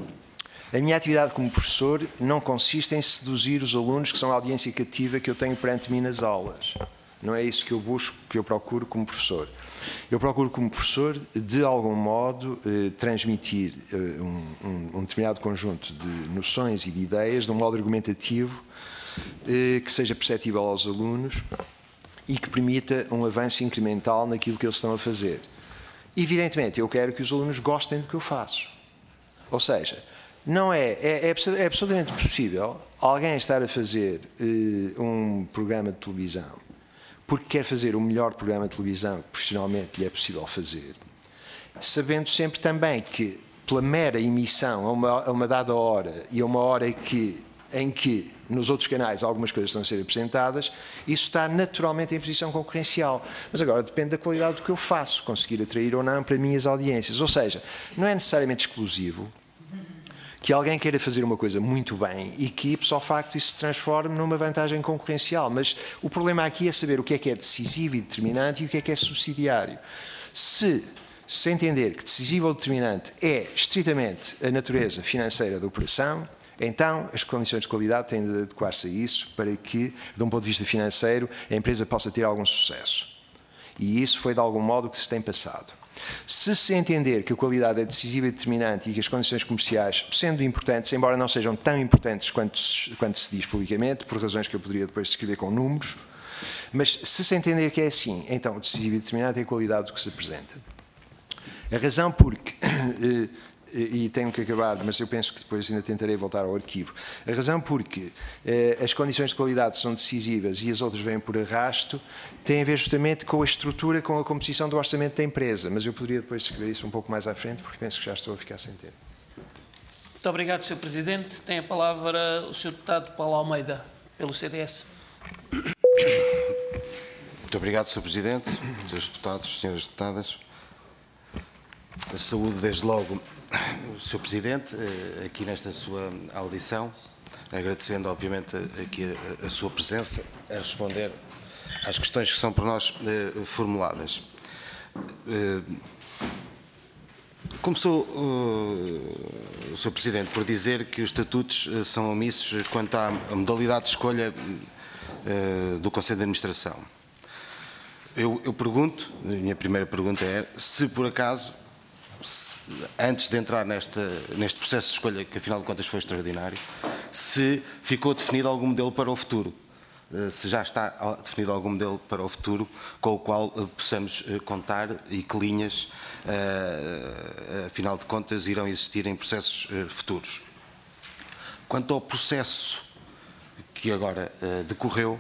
A minha atividade como professor não consiste em seduzir os alunos, que são a audiência cativa que eu tenho perante mim nas aulas. Não é isso que eu busco, que eu procuro como professor. Eu procuro, como professor, de algum modo, eh, transmitir eh, um, um, um determinado conjunto de noções e de ideias de um modo argumentativo eh, que seja perceptível aos alunos e que permita um avanço incremental naquilo que eles estão a fazer. Evidentemente, eu quero que os alunos gostem do que eu faço. Ou seja, não é, é, é absolutamente possível alguém estar a fazer eh, um programa de televisão porque quer fazer o melhor programa de televisão que profissionalmente lhe é possível fazer, sabendo sempre também que, pela mera emissão a uma, a uma dada hora e a uma hora que, em que nos outros canais algumas coisas estão a ser apresentadas, isso está naturalmente em posição concorrencial. Mas agora depende da qualidade do que eu faço, conseguir atrair ou não para minhas audiências. Ou seja, não é necessariamente exclusivo que alguém queira fazer uma coisa muito bem e que, ipso facto, isso se transforme numa vantagem concorrencial. Mas o problema aqui é saber o que é que é decisivo e determinante e o que é que é subsidiário. Se se entender que decisivo ou determinante é estritamente a natureza financeira da operação, então as condições de qualidade têm de adequar-se a isso para que, de um ponto de vista financeiro, a empresa possa ter algum sucesso. E isso foi, de algum modo, o que se tem passado. Se se entender que a qualidade é decisiva e determinante e que as condições comerciais, sendo importantes, embora não sejam tão importantes quanto se, quanto se diz publicamente, por razões que eu poderia depois descrever com números, mas se se entender que é assim, então o decisivo e determinante é a qualidade do que se apresenta. A razão porque, e tenho que acabar, mas eu penso que depois ainda tentarei voltar ao arquivo, a razão porque as condições de qualidade são decisivas e as outras vêm por arrasto, tem a ver justamente com a estrutura, com a composição do orçamento da empresa, mas eu poderia depois descrever isso um pouco mais à frente, porque penso que já estou a ficar sem tempo. Muito obrigado, senhor Presidente. Tem a palavra o senhor Deputado Paulo Almeida, pelo C D S. Muito obrigado, senhor Presidente, senhores Deputados, senhoras Deputadas. A saúde, desde logo, o senhor Presidente, aqui nesta sua audição, agradecendo, obviamente, aqui a, a sua presença a responder às questões que são por nós eh, formuladas. Eh, começou uh, o senhor Presidente por dizer que os estatutos uh, são omissos quanto à modalidade de escolha uh, do Conselho de Administração. Eu, eu pergunto, a minha primeira pergunta é, se por acaso, se, antes de entrar nesta, neste processo de escolha, que afinal de contas foi extraordinário, se ficou definido algum modelo para o futuro. Se já está definido algum modelo para o futuro com o qual possamos contar e que linhas, afinal de contas, irão existir em processos futuros. Quanto ao processo que agora decorreu,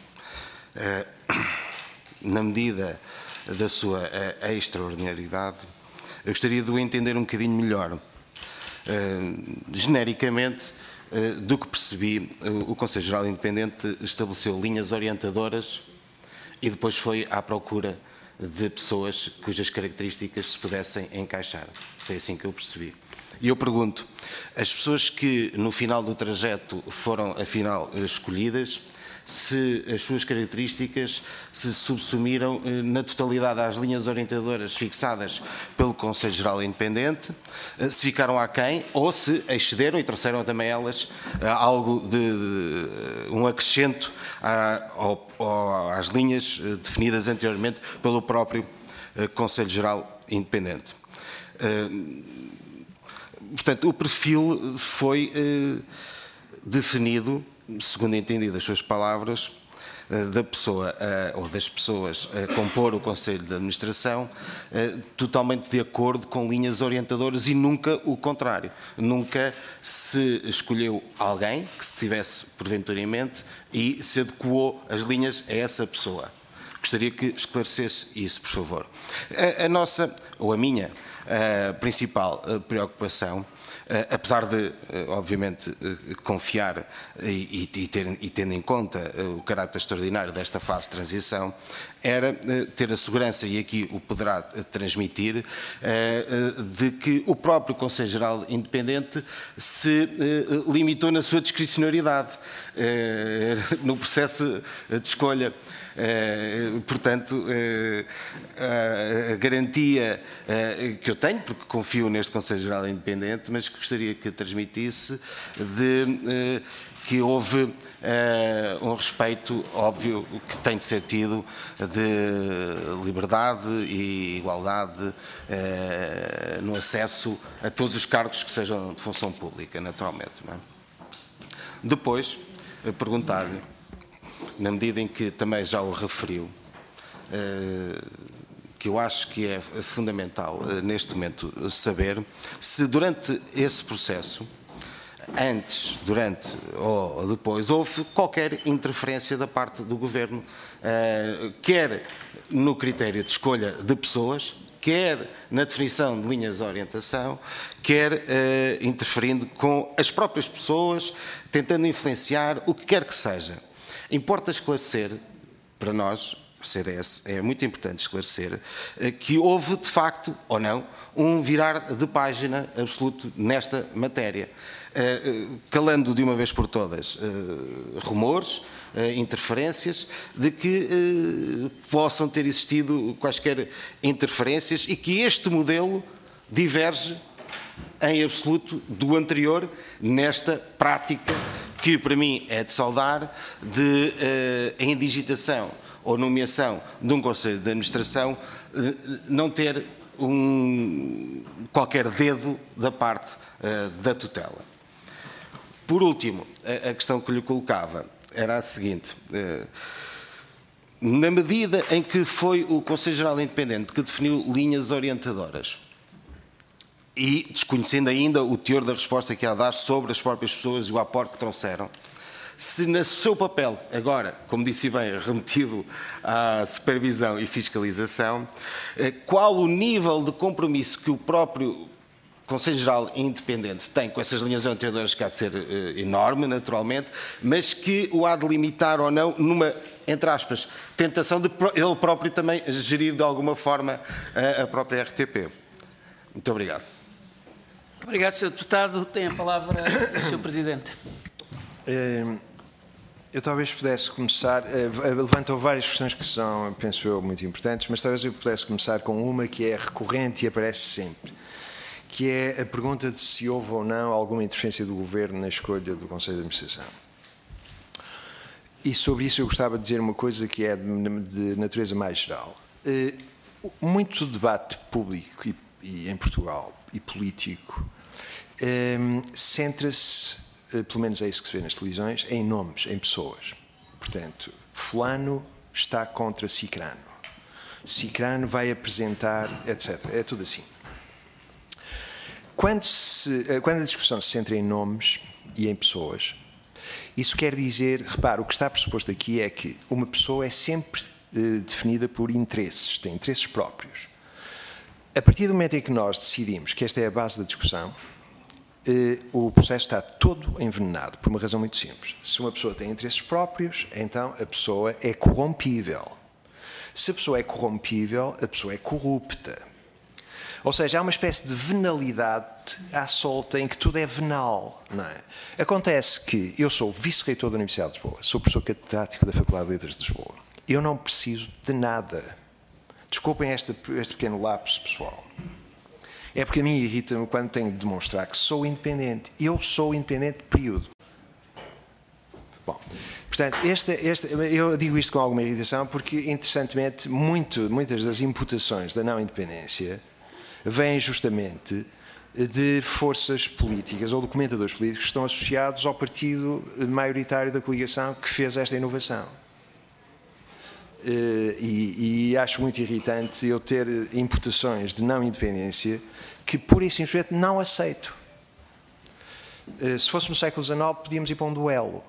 na medida da sua extraordinariedade, eu gostaria de o entender um bocadinho melhor. Genericamente, do que percebi, o Conselho Geral Independente estabeleceu linhas orientadoras e depois foi à procura de pessoas cujas características se pudessem encaixar. Foi assim que eu percebi. E eu pergunto, as pessoas que no final do trajeto foram afinal escolhidas, se as suas características se subsumiram na totalidade às linhas orientadoras fixadas pelo Conselho Geral Independente, se ficaram aquém ou se excederam e trouxeram também elas algo de, de um acrescento à, ao, às linhas definidas anteriormente pelo próprio Conselho Geral Independente. Portanto, o perfil foi definido, segundo entendi das suas palavras, da pessoa ou das pessoas a compor o Conselho de Administração totalmente de acordo com linhas orientadoras e nunca o contrário. Nunca se escolheu alguém que se tivesse porventura em mente e se adequou as linhas a essa pessoa. Gostaria que esclarecesse isso, por favor. A, a nossa, ou a minha, a principal preocupação, apesar de, obviamente, confiar e, e, ter, e tendo em conta o caráter extraordinário desta fase de transição, era ter a segurança, e aqui o poderá transmitir, de que o próprio Conselho Geral Independente se limitou na sua discricionariedade no processo de escolha. Uh, portanto, uh, uh, a garantia uh, que eu tenho, porque confio neste Conselho Geral Independente, mas que gostaria que transmitisse de uh, que houve uh, um respeito óbvio que tem de ser tido de liberdade e igualdade uh, no acesso a todos os cargos que sejam de função pública, naturalmente. Não é? Depois, uh, perguntar-lhe, na medida em que também já o referiu, que eu acho que é fundamental neste momento saber se durante esse processo, antes, durante ou depois, houve qualquer interferência da parte do Governo, quer no critério de escolha de pessoas, quer na definição de linhas de orientação, quer interferindo com as próprias pessoas, tentando influenciar o que quer que seja. Importa esclarecer, para nós, o C D S, é muito importante esclarecer, que houve, de facto, ou não, um virar de página absoluto nesta matéria, calando de uma vez por todas rumores, interferências, de que possam ter existido quaisquer interferências e que este modelo diverge em absoluto do anterior nesta prática que para mim é de saudar, de uh, a indigitação ou nomeação de um Conselho de Administração uh, não ter um, qualquer dedo da parte uh, da tutela. Por último, a, a questão que lhe colocava era a seguinte. Uh, na medida em que foi o Conselho Geral Independente que definiu linhas orientadoras, e desconhecendo ainda o teor da resposta que há a dar sobre as próprias pessoas e o aporte que trouxeram, se no seu papel, agora, como disse bem, remetido à supervisão e fiscalização, qual o nível de compromisso que o próprio Conselho Geral Independente tem com essas linhas orientadoras, que há de ser enorme, naturalmente, mas que o há de limitar ou não numa, entre aspas, tentação de ele próprio também gerir de alguma forma a própria R T P. Muito obrigado. Obrigado, senhor Deputado. Tem a palavra o senhor Presidente. Eu talvez pudesse começar, levantou várias questões que são, penso eu, muito importantes, mas talvez eu pudesse começar com uma que é recorrente e aparece sempre, que é a pergunta de se houve ou não alguma interferência do Governo na escolha do Conselho de Administração. E sobre isso eu gostava de dizer uma coisa que é de natureza mais geral. Muito debate público e, e em Portugal e político centra-se, pelo menos é isso que se vê nas televisões, em nomes, em pessoas. Portanto, fulano está contra Cicrano. Cicrano vai apresentar, etcétera. É tudo assim. Quando, se, quando a discussão se centra em nomes e em pessoas, isso quer dizer, repare, o que está pressuposto aqui é que uma pessoa é sempre eh, definida por interesses, tem interesses próprios. A partir do momento em que nós decidimos que esta é a base da discussão, eh, o processo está todo envenenado, por uma razão muito simples. Se uma pessoa tem interesses próprios, então a pessoa é corrompível. Se a pessoa é corrompível, a pessoa é corrupta. Ou seja, há uma espécie de venalidade à solta em que tudo é venal, não é? Acontece que eu sou vice-reitor da Universidade de Lisboa, sou professor catedrático da Faculdade de Letras de Lisboa. Eu não preciso de nada. Desculpem este, este pequeno lapso, pessoal. É porque a mim irrita-me quando tenho de demonstrar que sou independente. Eu sou independente, período. Bom, portanto, este, este, eu digo isto com alguma irritação porque, interessantemente, muito, muitas das imputações da não independência vêm justamente de forças políticas ou de comentadores políticos que estão associados ao partido maioritário da coligação que fez esta inovação. e, e acho muito irritante eu ter imputações de não independência que pura e simplesmente não aceito. Se fosse no século dezenove, podíamos ir para um duelo.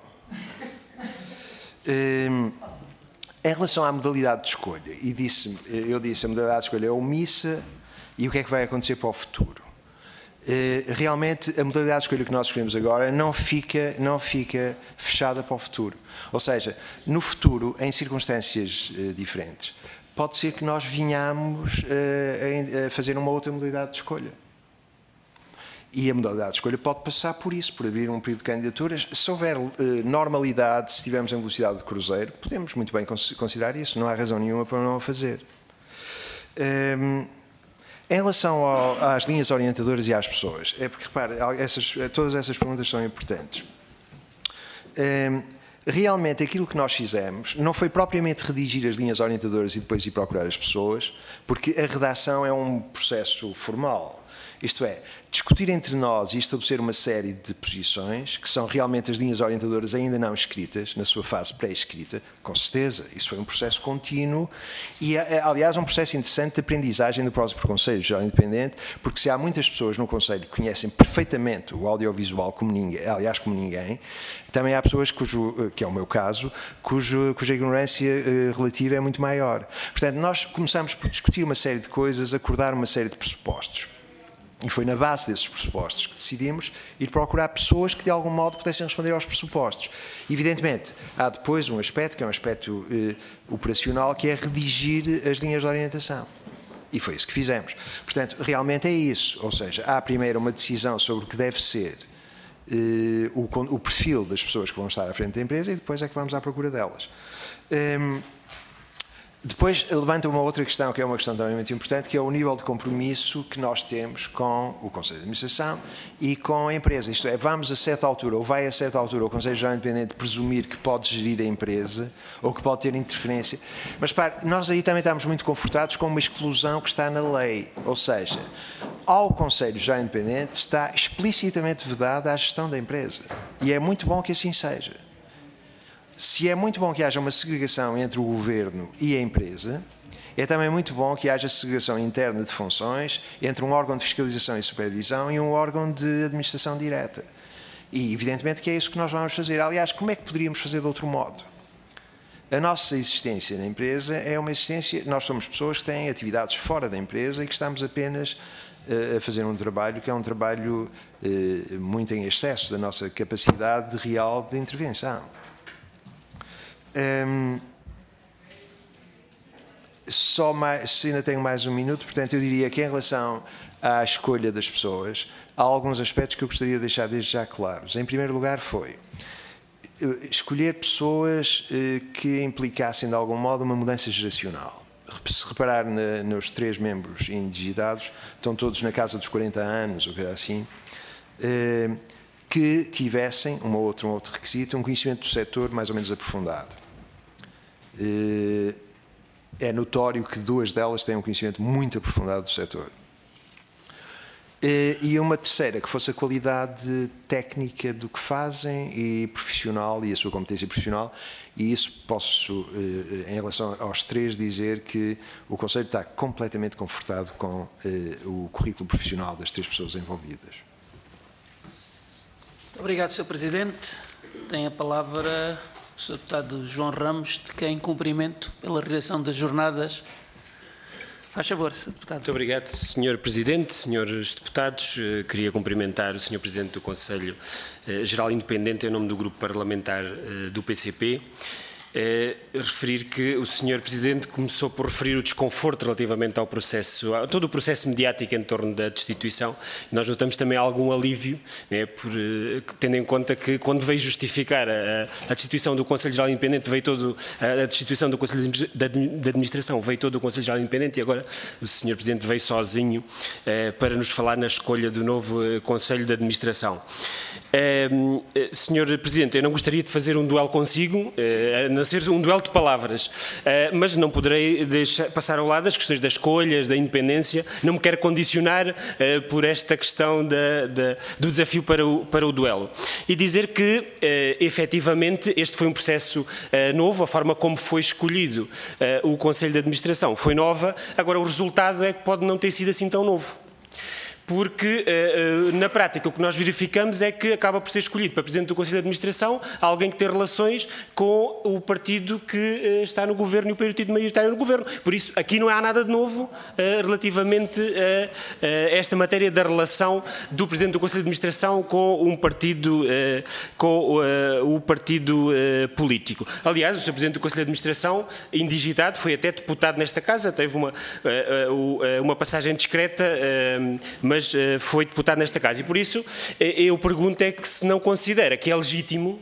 Em relação à modalidade de escolha, e disse, eu disse a modalidade de escolha é omissa, e o que é que vai acontecer para o futuro? Realmente, a modalidade de escolha que nós escolhemos agora não fica, não fica fechada para o futuro. Ou seja, no futuro, em circunstâncias diferentes, pode ser que nós vinhamos a fazer uma outra modalidade de escolha. E a modalidade de escolha pode passar por isso, por abrir um período de candidaturas. Se houver uh, normalidade, se estivermos em velocidade de cruzeiro, podemos muito bem considerar isso, não há razão nenhuma para não o fazer. Um, em relação ao, às linhas orientadoras e às pessoas, é porque, repare, essas, todas essas perguntas são importantes. Um, realmente, aquilo que nós fizemos não foi propriamente redigir as linhas orientadoras e depois ir procurar as pessoas, porque a redação é um processo formal. Isto é, discutir entre nós e estabelecer uma série de posições, que são realmente as linhas orientadoras ainda não escritas, na sua fase pré-escrita, com certeza, isso foi um processo contínuo e, aliás, um processo interessante de aprendizagem do próprio Conselho Geral Independente, porque se há muitas pessoas no Conselho que conhecem perfeitamente o audiovisual como ninguém, aliás, como ninguém, também há pessoas, cujo, que é o meu caso, cujo, cuja ignorância uh, relativa é muito maior. Portanto, nós começamos por discutir uma série de coisas, acordar uma série de pressupostos. E foi na base desses pressupostos que decidimos ir procurar pessoas que de algum modo pudessem responder aos pressupostos. Evidentemente, há depois um aspecto, que é um aspecto eh, operacional, que é redigir as linhas de orientação. E foi isso que fizemos. Portanto, realmente é isso. Ou seja, há primeiro uma decisão sobre o que deve ser eh, o, o perfil das pessoas que vão estar à frente da empresa e depois é que vamos à procura delas. Um, Depois levanta uma outra questão, que é uma questão também muito importante, que é o nível de compromisso que nós temos com o Conselho de Administração e com a empresa. Isto é, vamos a certa altura, ou vai a certa altura o Conselho Geral Independente presumir que pode gerir a empresa, ou que pode ter interferência. Mas, pá, nós aí também estamos muito confortados com uma exclusão que está na lei. Ou seja, ao Conselho Geral Independente está explicitamente vedada a gestão da empresa. E é muito bom que assim seja. Se é muito bom que haja uma segregação entre o governo e a empresa, é também muito bom que haja segregação interna de funções entre um órgão de fiscalização e supervisão e um órgão de administração direta. E, evidentemente, que é isso que nós vamos fazer. Aliás, como é que poderíamos fazer de outro modo? A nossa existência na empresa é uma existência... Nós somos pessoas que têm atividades fora da empresa e que estamos apenas uh, a fazer um trabalho que é um trabalho uh, muito em excesso da nossa capacidade real de intervenção. Um, só mais, se ainda tenho mais um minuto, portanto eu diria que em relação à escolha das pessoas há alguns aspectos que eu gostaria de deixar desde já claros. Em primeiro lugar foi escolher pessoas que implicassem de algum modo uma mudança geracional. Se reparar na, nos três membros indigitados, estão todos na casa dos quarenta anos ou coisa assim, que tivessem um outro, um outro requisito, um conhecimento do setor mais ou menos aprofundado. É notório que duas delas têm um conhecimento muito aprofundado do setor. E uma terceira, que fosse a qualidade técnica do que fazem e profissional, e a sua competência profissional, e isso posso, em relação aos três, dizer que o Conselho está completamente confortado com o currículo profissional das três pessoas envolvidas. Obrigado, senhor Presidente. Tem a palavra o senhor Deputado João Ramos, de quem cumprimento pela realização das jornadas. Faz favor, senhor Deputado. Muito obrigado, senhor Presidente, senhores Deputados. Queria cumprimentar o senhor Presidente do Conselho Geral Independente em nome do Grupo Parlamentar do P C P. É, referir que o senhor Presidente começou por referir o desconforto relativamente ao processo, a todo o processo mediático em torno da destituição. Nós notamos também algum alívio, né, por, tendo em conta que quando veio justificar a, a destituição do Conselho Geral Independente, veio todo, a destituição do Conselho de Administração veio todo o Conselho Geral Independente, e agora o senhor Presidente veio sozinho eh, para nos falar na escolha do novo eh, Conselho de Administração. Eh, senhor Presidente, eu não gostaria de fazer um duelo consigo, eh, não ser um duelo de palavras, uh, mas não poderei deixar, passar ao lado as questões das escolhas, da independência, não me quero condicionar uh, por esta questão da, da, do desafio para o, para o duelo. E dizer que, uh, efetivamente, este foi um processo uh, novo, a forma como foi escolhido uh, o Conselho de Administração foi nova, agora o resultado é que pode não ter sido assim tão novo. Porque, na prática, o que nós verificamos é que acaba por ser escolhido para Presidente do Conselho de Administração alguém que tem relações com o partido que está no Governo e o partido maioritário no Governo. Por isso, aqui não há nada de novo relativamente a esta matéria da relação do Presidente do Conselho de Administração com um partido, com o partido político. Aliás, o senhor Presidente do Conselho de Administração, indigitado, foi até deputado nesta casa, teve uma, uma passagem discreta, mas foi deputado nesta casa. E por isso eu pergunto é que se não considera que é legítimo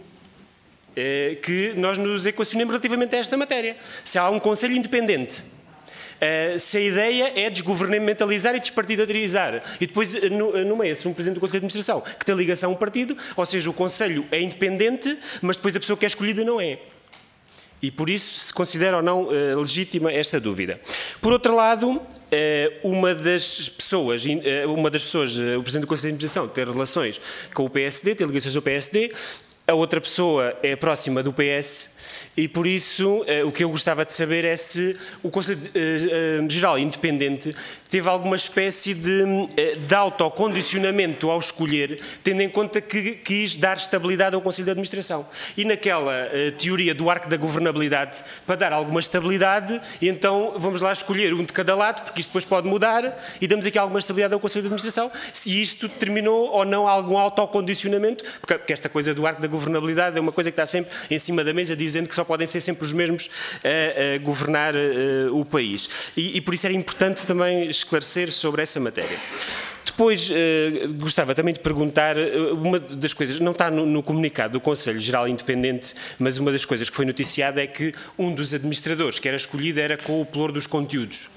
que nós nos equacionemos relativamente a esta matéria. Se há um Conselho independente, se a ideia é desgovernamentalizar e despartidarizar, e depois nomeia-se um Presidente do Conselho de Administração que tem ligação a um partido, ou seja, o Conselho é independente, mas depois a pessoa que é escolhida não é. E por isso se considera ou não uh, legítima esta dúvida. Por outro lado, uh, uma das pessoas, uh, uma das pessoas, uh, o Presidente do Conselho de Administração, tem relações com o P S D, tem ligações ao P S D, a outra pessoa é próxima do P S, e por isso uh, o que eu gostava de saber é se o Conselho uh, uh, Geral Independente teve alguma espécie de, de autocondicionamento ao escolher, tendo em conta que quis dar estabilidade ao Conselho de Administração. E naquela uh, teoria do arco da governabilidade, para dar alguma estabilidade, e então vamos lá escolher um de cada lado, porque isto depois pode mudar, e damos aqui alguma estabilidade ao Conselho de Administração, se isto determinou ou não algum autocondicionamento, porque, porque esta coisa do arco da governabilidade é uma coisa que está sempre em cima da mesa, dizendo que só podem ser sempre os mesmos a, a governar uh, o país. E, e por isso era importante também esclarecer sobre essa matéria. Depois, eh, gostava também de perguntar, uma das coisas, não está no, no comunicado do Conselho Geral Independente, mas uma das coisas que foi noticiada é que um dos administradores que era escolhido era com o pelour dos conteúdos.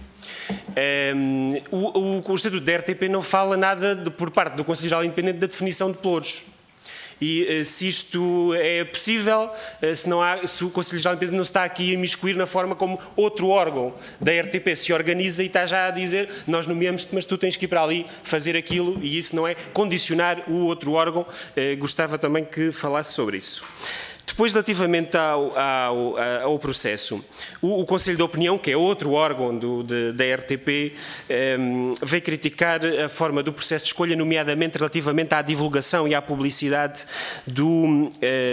Um, o, o, o Estatuto da R T P não fala nada, de, por parte do Conselho Geral Independente, da definição de pelouros. E se isto é possível, se, não há, se o Conselho Geral Independente não está aqui a imiscuir na forma como outro órgão da R T P se organiza e está já a dizer nós nomeamos-te, mas tu tens que ir para ali fazer aquilo, e isso não é condicionar o outro órgão. Eh, gostava também que falasse sobre isso. Depois, relativamente ao, ao, ao processo, o, o Conselho de Opinião, que é outro órgão do, de, da R T P, um, veio criticar a forma do processo de escolha, nomeadamente relativamente à divulgação e à publicidade do, um,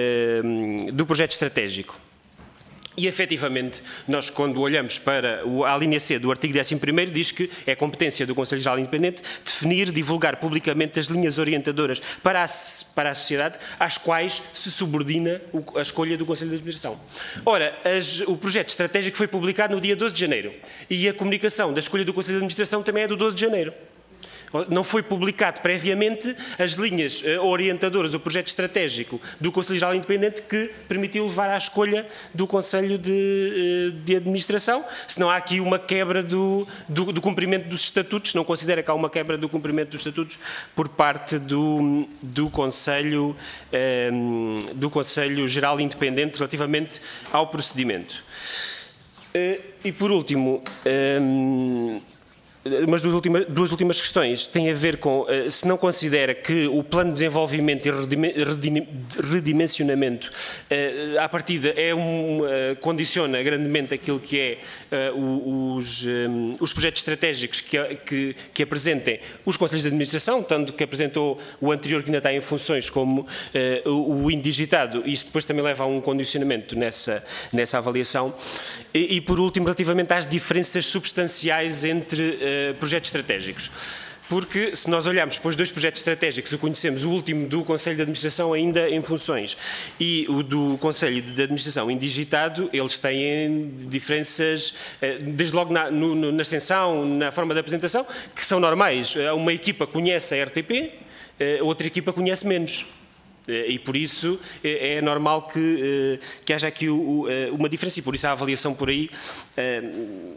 do projeto estratégico. E, efetivamente, nós, quando olhamos para a linha C do artigo décimo primeiro, diz que é competência do Conselho Geral Independente definir, divulgar publicamente as linhas orientadoras para a, para a sociedade, às quais se subordina a escolha do Conselho de Administração. Ora, as, o projeto estratégico foi publicado no dia doze de janeiro e a comunicação da escolha do Conselho de Administração também é do doze de janeiro. Não foi publicado previamente as linhas orientadoras, o projeto estratégico do Conselho Geral Independente que permitiu levar à escolha do Conselho de, de Administração, senão há aqui uma quebra do, do, do cumprimento dos estatutos, não considera que há uma quebra do cumprimento dos estatutos por parte do, do, Conselho, um, do Conselho Geral Independente relativamente ao procedimento. Uh, e por último, um, Mas duas últimas, duas últimas questões têm a ver com uh, se não considera que o plano de desenvolvimento e redimensionamento uh, à partida é um, uh, condiciona grandemente aquilo que é uh, os, um, os projetos estratégicos que, que, que apresentem os Conselhos de Administração, tanto que apresentou o anterior que ainda está em funções como uh, o, o indigitado, e isto depois também leva a um condicionamento nessa, nessa avaliação. E, e por último, relativamente às diferenças substanciais entre Uh, projetos estratégicos. Porque se nós olharmos para os dois projetos estratégicos, o conhecemos, o último do Conselho de Administração ainda em funções e o do Conselho de Administração indigitado, eles têm diferenças, desde logo na, no, na extensão, na forma de apresentação, que são normais. Uma equipa conhece a R T P, outra equipa conhece menos. E por isso é normal que, que haja aqui uma diferença, e por isso a avaliação por aí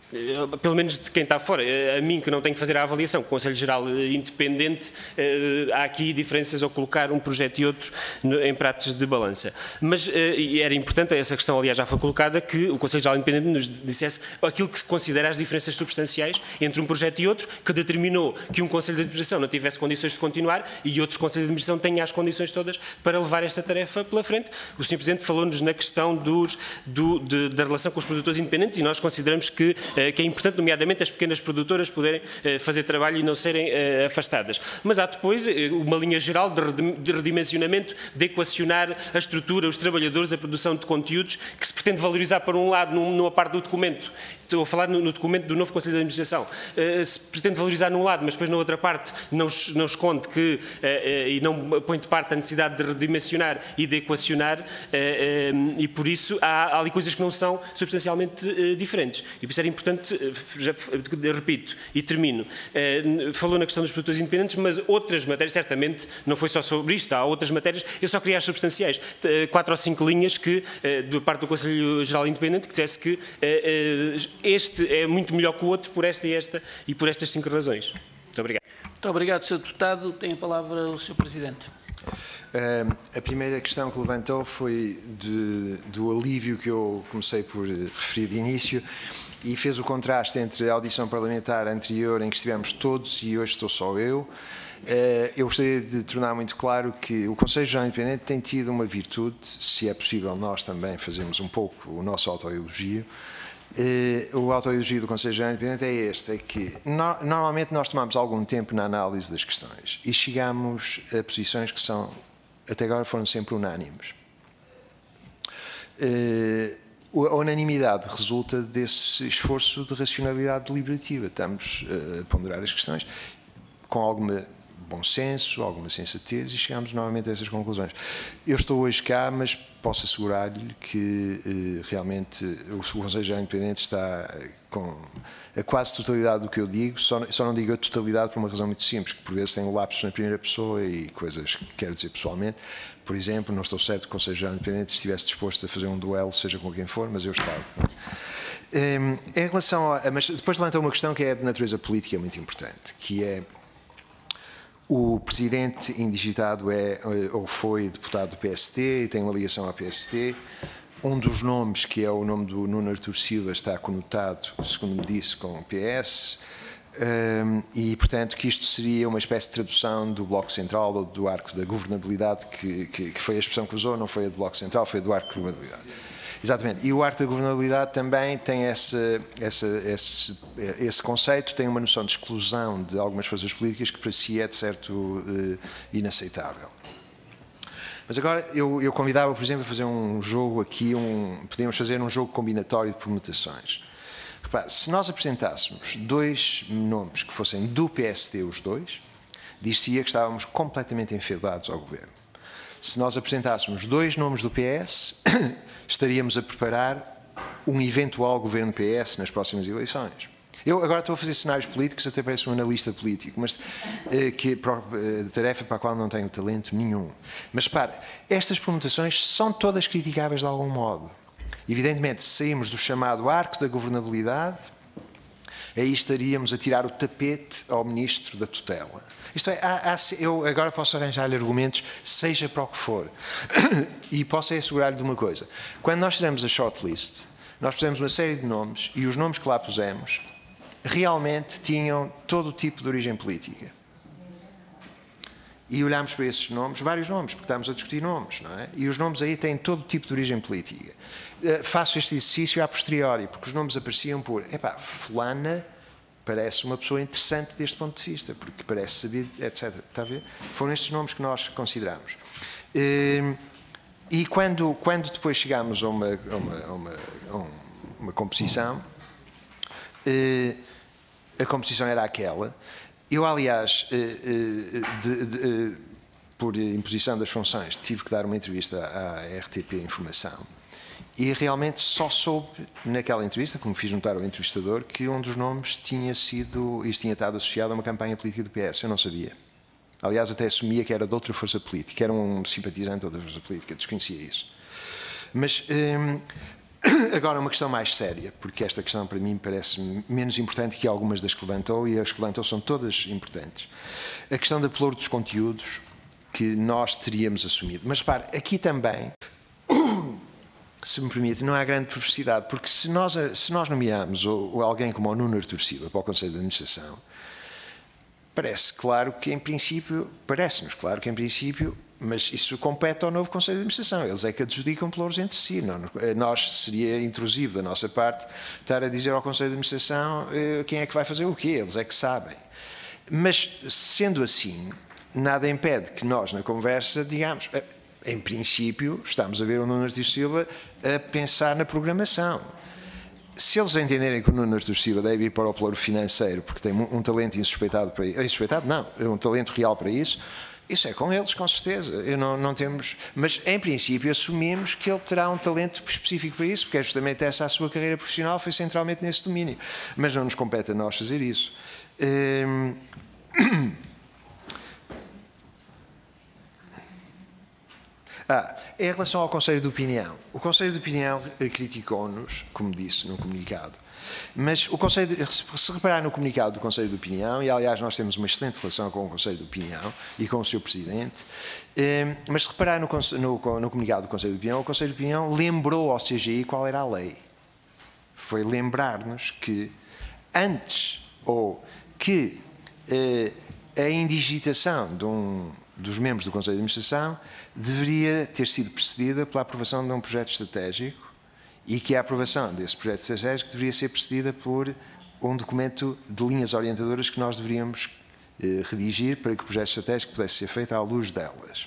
pelo menos de quem está fora, a mim que não tenho que fazer a avaliação, o Conselho Geral independente, há aqui diferenças ao colocar um projeto e outro em pratos de balança. Mas era importante, essa questão aliás já foi colocada, que o Conselho Geral independente nos dissesse aquilo que se considera as diferenças substanciais entre um projeto e outro, que determinou que um Conselho de Administração não tivesse condições de continuar e outro Conselho de Administração tenha as condições todas para levar esta tarefa pela frente. O senhor Presidente falou-nos na questão dos, do, de, da relação com os produtores independentes e nós consideramos que que é importante, nomeadamente, as pequenas produtoras poderem fazer trabalho e não serem afastadas. Mas há depois uma linha geral de redimensionamento, de equacionar a estrutura, os trabalhadores, a produção de conteúdos, que se pretende valorizar, por um lado, numa parte do documento. Estou a falar no documento do novo Conselho de Administração. Se pretende valorizar num lado, mas depois na outra parte não, não esconde que, e não põe de parte a necessidade de redimensionar e de equacionar, e por isso há, há ali coisas que não são substancialmente diferentes. E por isso era importante, já repito e termino, falou na questão dos produtores independentes, mas outras matérias, certamente não foi só sobre isto, há outras matérias, eu só queria as substanciais, quatro ou cinco linhas que, da parte do Conselho Geral Independente, que dissesse que este é muito melhor que o outro por esta e esta e por estas cinco razões. Muito obrigado. Muito obrigado, senhor Deputado. Tem a palavra o senhor Presidente. Uh, a primeira questão que levantou foi de, do alívio que eu comecei por referir de início e fez o contraste entre a audição parlamentar anterior em que estivemos todos e hoje estou só eu. Uh, eu gostaria de tornar muito claro que o Conselho Geral Independente tem tido uma virtude, se é possível nós também fazemos um pouco o nosso autoelogio. Uh, o autoelogio do Conselho Geral Independente é este, é que no, normalmente nós tomamos algum tempo na análise das questões e chegamos a posições que são, até agora foram sempre unânimes. Uh, a unanimidade resulta desse esforço de racionalidade deliberativa. Estamos uh, a ponderar as questões com alguma bom senso, alguma sensatez e chegamos novamente a essas conclusões. Eu estou hoje cá, mas posso assegurar-lhe que eh, realmente o Conselho Geral Independente está com a quase totalidade do que eu digo, só, só não digo a totalidade por uma razão muito simples, que por vezes tenho lapsos na primeira pessoa e coisas que quero dizer pessoalmente. Por exemplo, não estou certo que o Conselho Geral Independente estivesse disposto a fazer um duelo, seja com quem for, mas eu estava. Um, em relação a... Mas depois levantou uma questão que é de natureza política muito importante, que é o Presidente indigitado é ou foi deputado do P S T e tem uma ligação ao P S T. Um dos nomes, que é o nome do Nuno Artur Silva, está conotado, segundo me disse, com o P S. Um, e, portanto, que isto seria uma espécie de tradução do Bloco Central ou do arco da governabilidade, que, que, que foi a expressão que usou, não foi a do Bloco Central, foi a do arco da governabilidade. Exatamente. E o arco da governabilidade também tem esse, esse, esse, esse conceito, tem uma noção de exclusão de algumas forças políticas que para si é, de certo, uh, inaceitável. Mas agora eu, eu convidava, por exemplo, a fazer um jogo aqui, um, podíamos fazer um jogo combinatório de permutações. Repare, se nós apresentássemos dois nomes que fossem do P S T os dois, dir-se-ia que estávamos completamente enfedados ao governo. Se nós apresentássemos dois nomes do P S, estaríamos a preparar um eventual governo P S nas próximas eleições. Eu agora estou a fazer cenários políticos, até parece um analista político, mas eh, que eh, tarefa para a qual não tenho talento nenhum. Mas repare, estas permutações são todas criticáveis de algum modo. Evidentemente, se saímos do chamado arco da governabilidade, aí estaríamos a tirar o tapete ao ministro da tutela. Isto é, há, há, eu agora posso arranjar-lhe argumentos, seja para o que for. E posso assegurar-lhe de uma coisa. Quando nós fizemos a shortlist, nós pusemos uma série de nomes e os nomes que lá pusemos realmente tinham todo o tipo de origem política. E olhámos para esses nomes, vários nomes, porque estamos a discutir nomes, não é? E os nomes aí têm todo o tipo de origem política. Uh, faço este exercício a posteriori, porque os nomes apareciam por, epá, fulana parece uma pessoa interessante deste ponto de vista, porque parece saber, etcétera. Está a ver? Foram estes nomes que nós consideramos. Uh, e quando, quando depois chegámos a uma, a uma, a uma, a uma composição, uh, a composição era aquela. Eu, aliás, uh, uh, de, de, uh, por imposição das funções, tive que dar uma entrevista à R T P Informação. E realmente só soube naquela entrevista, como fiz notar ao entrevistador, que um dos nomes tinha sido, isto tinha estado associado a uma campanha política do P S. Eu não sabia. Aliás, até assumia que era de outra força política, era um simpatizante de outra força política, desconhecia isso. Mas hum, Agora, uma questão mais séria, porque esta questão para mim parece menos importante que algumas das que levantou, e as que levantou são todas importantes. A questão da pelouro dos conteúdos que nós teríamos assumido. Mas repare, aqui também, se me permite, não há grande perversidade, porque se nós, se nós nomearmos ou, ou alguém como o Nuno Artur Silva para o Conselho de Administração, parece claro que em princípio, parece-nos claro que em princípio, mas isso compete ao novo Conselho de Administração, eles é que adjudicam pelouros entre si. Não, nós, seria intrusivo da nossa parte estar a dizer ao Conselho de Administração eh, quem é que vai fazer o quê, eles é que sabem. Mas, sendo assim, nada impede que nós, na conversa, digamos, em princípio, estamos a ver o Nuno Artur Silva a pensar na programação. Se eles entenderem que o Nuno Artur Silva deve ir para o pelouro financeiro porque tem um talento insuspeitado para isso, insuspeitado não, é um talento real para isso, isso é com eles, com certeza. Eu não, não temos, mas, em princípio, assumimos que ele terá um talento específico para isso, porque é justamente essa a sua carreira profissional, foi centralmente nesse domínio. Mas não nos compete a nós fazer isso. Hum... Ah, em relação ao Conselho de Opinião, o Conselho de Opinião criticou-nos, como disse no comunicado, mas o Conselho, de, se reparar no comunicado do Conselho de Opinião, e aliás nós temos uma excelente relação com o Conselho de Opinião e com o seu Presidente, eh, mas se reparar no, no, no comunicado do Conselho de Opinião, o Conselho de Opinião lembrou ao C G I qual era a lei. Foi lembrar-nos que antes, ou que eh, a indigitação de um, dos membros do Conselho de Administração deveria ter sido precedida pela aprovação de um projeto estratégico e que a aprovação desse projeto estratégico deveria ser precedida por um documento de linhas orientadoras que nós deveríamos eh, redigir para que o projeto estratégico pudesse ser feito à luz delas.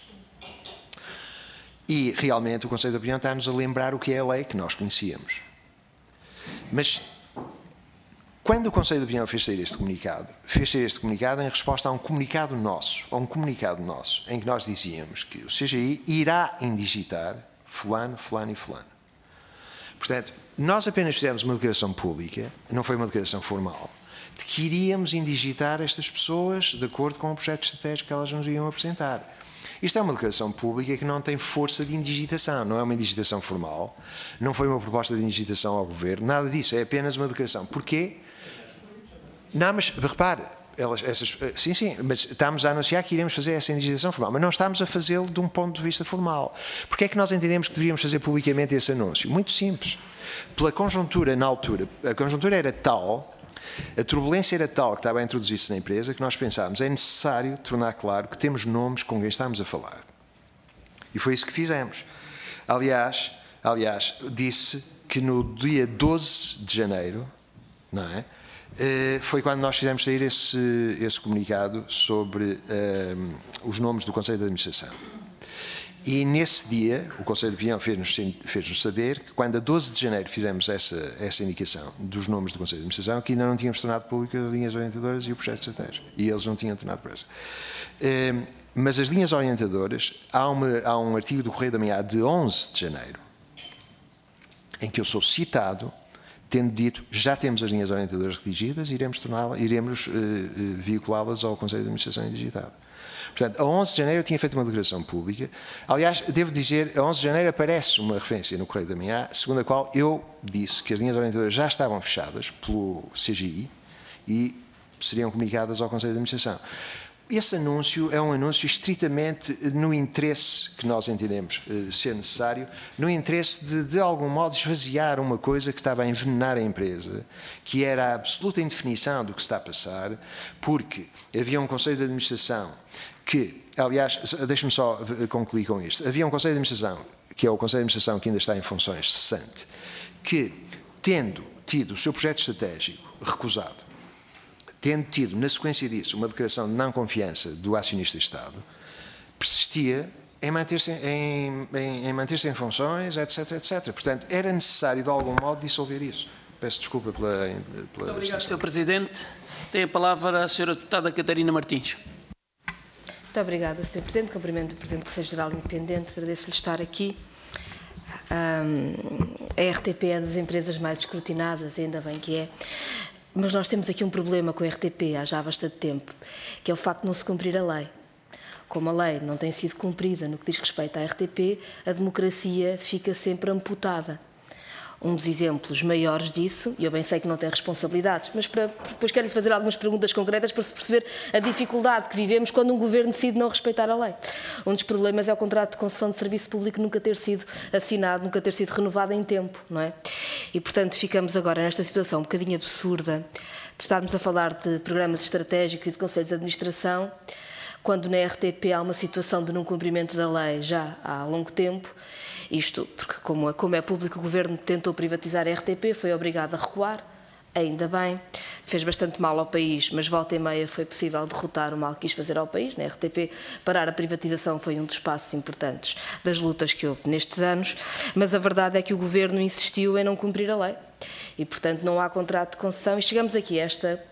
E, realmente, o Conselho de Opinião está-nos a lembrar o que é a lei que nós conhecíamos. Mas, quando o Conselho de Opinião fez sair este comunicado, fez sair este comunicado em resposta a um comunicado nosso, a um comunicado nosso, em que nós dizíamos que o C G I irá indigitar fulano, fulano e fulano. Portanto, nós apenas fizemos uma declaração pública, não foi uma declaração formal, de que iríamos indigitar estas pessoas de acordo com o projeto estratégico que elas nos iam apresentar. Isto é uma declaração pública que não tem força de indigitação, não é uma indigitação formal, não foi uma proposta de indigitação ao Governo, nada disso, é apenas uma declaração. Porquê? Não, mas repare, elas, essas, sim, sim, mas estamos a anunciar que iremos fazer essa indigitação formal, mas não estamos a fazê-lo de um ponto de vista formal. Porquê é que nós entendemos que deveríamos fazer publicamente esse anúncio? Muito simples. Pela conjuntura na altura, a conjuntura era tal, a turbulência era tal que estava a introduzir-se na empresa, que nós pensámos, é necessário tornar claro que temos nomes com quem estamos a falar. E foi isso que fizemos. Aliás, aliás disse que no dia doze de janeiro, não é? Foi quando nós fizemos sair esse, esse comunicado sobre um, os nomes do Conselho de Administração. E nesse dia, o Conselho de Opinião fez-nos fez-nos saber que quando a doze de janeiro fizemos essa, essa indicação dos nomes do Conselho de Administração, que ainda não tínhamos tornado públicas as linhas orientadoras e o projeto estratégico. E eles não tinham tornado por essa. Um, mas as linhas orientadoras, há, uma, há um artigo do Correio da Manhã de onze de janeiro, em que eu sou citado tendo dito, já temos as linhas orientadoras redigidas, iremos, torná-la, iremos uh, uh, vinculá-las ao Conselho de Administração Indigitado. Portanto, a onze de janeiro eu tinha feito uma declaração pública. Aliás, devo dizer, a onze de janeiro aparece uma referência no Correio da Manhã, segundo a qual eu disse que as linhas orientadoras já estavam fechadas pelo C G I e seriam comunicadas ao Conselho de Administração. Esse anúncio é um anúncio estritamente no interesse que nós entendemos uh, ser necessário, no interesse de, de algum modo, esvaziar uma coisa que estava a envenenar a empresa, que era a absoluta indefinição do que se está a passar, porque havia um Conselho de Administração que, aliás, deixe-me só concluir com isto, havia um Conselho de Administração, que é o Conselho de Administração que ainda está em funções cessante, que, tendo tido o seu projeto estratégico recusado, tendo tido, na sequência disso, uma declaração de não confiança do acionista de Estado, persistia em manter-se em, em, em, manter-se em funções, etc, etcétera. Portanto, era necessário, de algum modo, dissolver isso. Peço desculpa pela... pela Muito obrigado, senhor Presidente. Tem a palavra a senhora deputada Catarina Martins. Muito obrigada, senhor Presidente. Cumprimento o Presidente do Conselho Geral Independente. Agradeço-lhe estar aqui. Um, a R T P é das empresas mais escrutinadas, ainda bem que é. Mas nós temos aqui um problema com a R T P há já bastante tempo, que é o facto de não se cumprir a lei. Como a lei não tem sido cumprida no que diz respeito à R T P, a democracia fica sempre amputada. Um dos exemplos maiores disso, e eu bem sei que não tem responsabilidades, mas para, depois quero-lhe fazer algumas perguntas concretas para se perceber a dificuldade que vivemos quando um governo decide não respeitar a lei. Um dos problemas é o contrato de concessão de serviço público nunca ter sido assinado, nunca ter sido renovado em tempo, não é? E, portanto, ficamos agora nesta situação um bocadinho absurda de estarmos a falar de programas estratégicos e de conselhos de administração, quando na R T P há uma situação de não cumprimento da lei já há longo tempo. Isto porque, como, como é público, o Governo tentou privatizar a R T P, foi obrigado a recuar, ainda bem, fez bastante mal ao país, mas volta e meia foi possível derrotar o mal que quis fazer ao país. Na R T P, parar a privatização foi um dos passos importantes das lutas que houve nestes anos, mas a verdade é que o Governo insistiu em não cumprir a lei e, portanto, não há contrato de concessão e chegamos aqui a esta...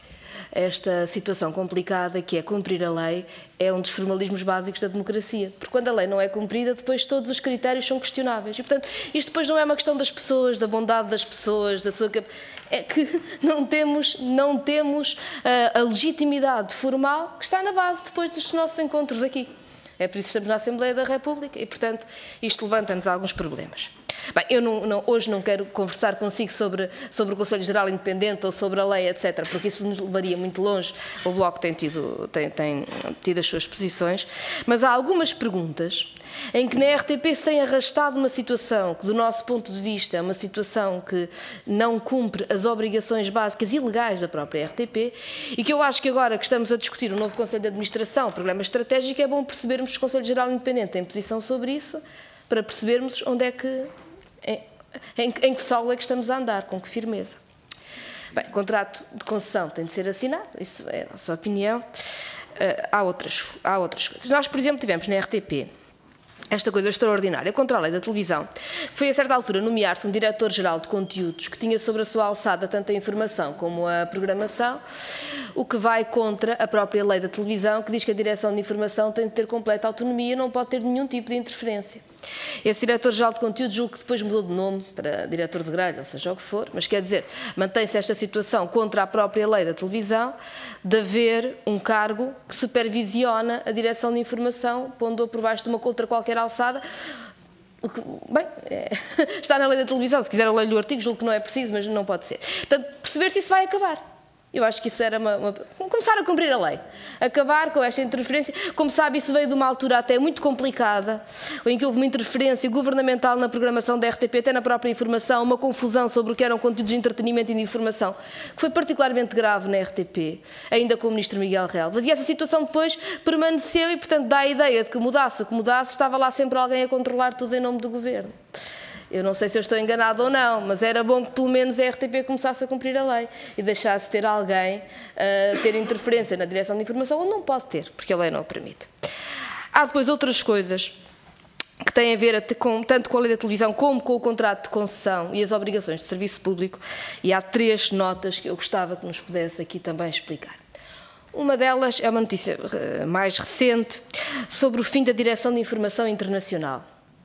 esta situação complicada que é cumprir a lei é um dos formalismos básicos da democracia, porque quando a lei não é cumprida, depois todos os critérios são questionáveis. E, portanto, isto depois não é uma questão das pessoas, da bondade das pessoas, da sua... é que não temos, não temos a, a legitimidade formal que está na base depois dos nossos encontros aqui. É por isso que estamos na Assembleia da República e, portanto, isto levanta-nos alguns problemas. Bem, eu não, não, hoje não quero conversar consigo sobre, sobre o Conselho Geral Independente ou sobre a lei, etcétera, porque isso nos levaria muito longe. O Bloco tem tido, tem, tem tido as suas posições, mas há algumas perguntas em que na R T P se tem arrastado uma situação que, do nosso ponto de vista, é uma situação que não cumpre as obrigações básicas e legais da própria R T P e que eu acho que agora que estamos a discutir o novo Conselho de Administração, o programa estratégico, é bom percebermos que o Conselho Geral Independente tem posição sobre isso, para percebermos onde é que... Em, em, em que solo é que estamos a andar, com que firmeza. Bem, o contrato de concessão tem de ser assinado, isso é a nossa opinião. Uh, há, outras, há outras coisas. Nós, por exemplo, tivemos na R T P esta coisa extraordinária contra a lei da televisão. Foi, a certa altura, nomear-se um diretor-geral de conteúdos que tinha sobre a sua alçada tanto a informação como a programação, o que vai contra a própria lei da televisão, que diz que a direção de informação tem de ter completa autonomia e não pode ter nenhum tipo de interferência. Esse diretor-geral de conteúdos, julgo que depois mudou de nome para diretor de grelha, ou seja, o que for, mas quer dizer, mantém-se esta situação contra a própria lei da televisão de haver um cargo que supervisiona a direção de informação, pondo-a por baixo de uma contra qualquer alçada. Bem, é, está na lei da televisão, se quiser eu leio o artigo, julgo que não é preciso, mas não pode ser. Portanto, perceber se isso vai acabar. Eu acho que isso era uma, uma... começar a cumprir a lei, acabar com esta interferência. Como sabe, isso veio de uma altura até muito complicada, em que houve uma interferência governamental na programação da R T P, até na própria informação, uma confusão sobre o que eram conteúdos de entretenimento e de informação, que foi particularmente grave na R T P, ainda com o ministro Miguel Relvas. E essa situação depois permaneceu e, portanto, dá a ideia de que mudasse o que mudasse, estava lá sempre alguém a controlar tudo em nome do governo. Eu não sei se eu estou enganado ou não, mas era bom que pelo menos a R T P começasse a cumprir a lei e deixasse de ter alguém uh, ter interferência na direção de informação, ou não pode ter, porque a lei não o permite. Há depois outras coisas que têm a ver com, tanto com a lei da televisão como com o contrato de concessão e as obrigações de serviço público, e há três notas que eu gostava que nos pudesse aqui também explicar. Uma delas é uma notícia uh, mais recente sobre o fim da Direção de Informação Internacional.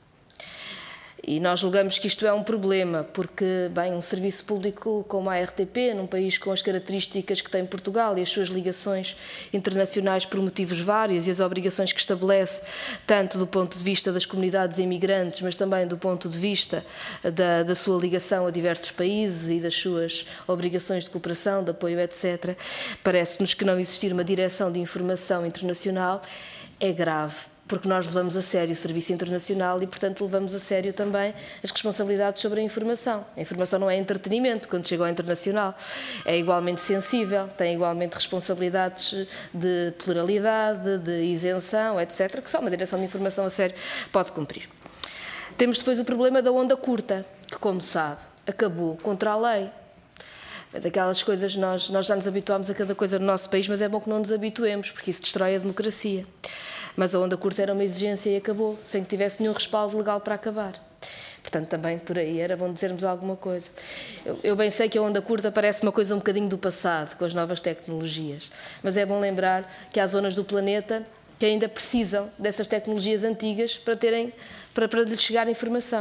E nós julgamos que isto é um problema, porque, bem, um serviço público como a R T P, num país com as características que tem Portugal e as suas ligações internacionais por motivos vários e as obrigações que estabelece, tanto do ponto de vista das comunidades imigrantes, mas também do ponto de vista da, da sua ligação a diversos países e das suas obrigações de cooperação, de apoio, etcétera, parece-nos que não existir uma direção de informação internacional é grave, porque nós levamos a sério o serviço internacional e, portanto, levamos a sério também as responsabilidades sobre a informação. A informação não é entretenimento quando chega ao internacional, é igualmente sensível, tem igualmente responsabilidades de pluralidade, de isenção, etcétera, que só uma direção de informação a sério pode cumprir. Temos depois o problema da onda curta, que, como sabe, acabou contra a lei. Daquelas coisas, nós, nós já nos habituámos a cada coisa no nosso país, mas é bom que não nos habituemos, porque isso destrói a democracia. Mas a onda curta era uma exigência e acabou, sem que tivesse nenhum respaldo legal para acabar. Portanto, também por aí era bom dizermos alguma coisa. Eu, eu bem sei que a onda curta parece uma coisa um bocadinho do passado, com as novas tecnologias, mas é bom lembrar que há zonas do planeta que ainda precisam dessas tecnologias antigas para, terem, para, para lhes chegar informação.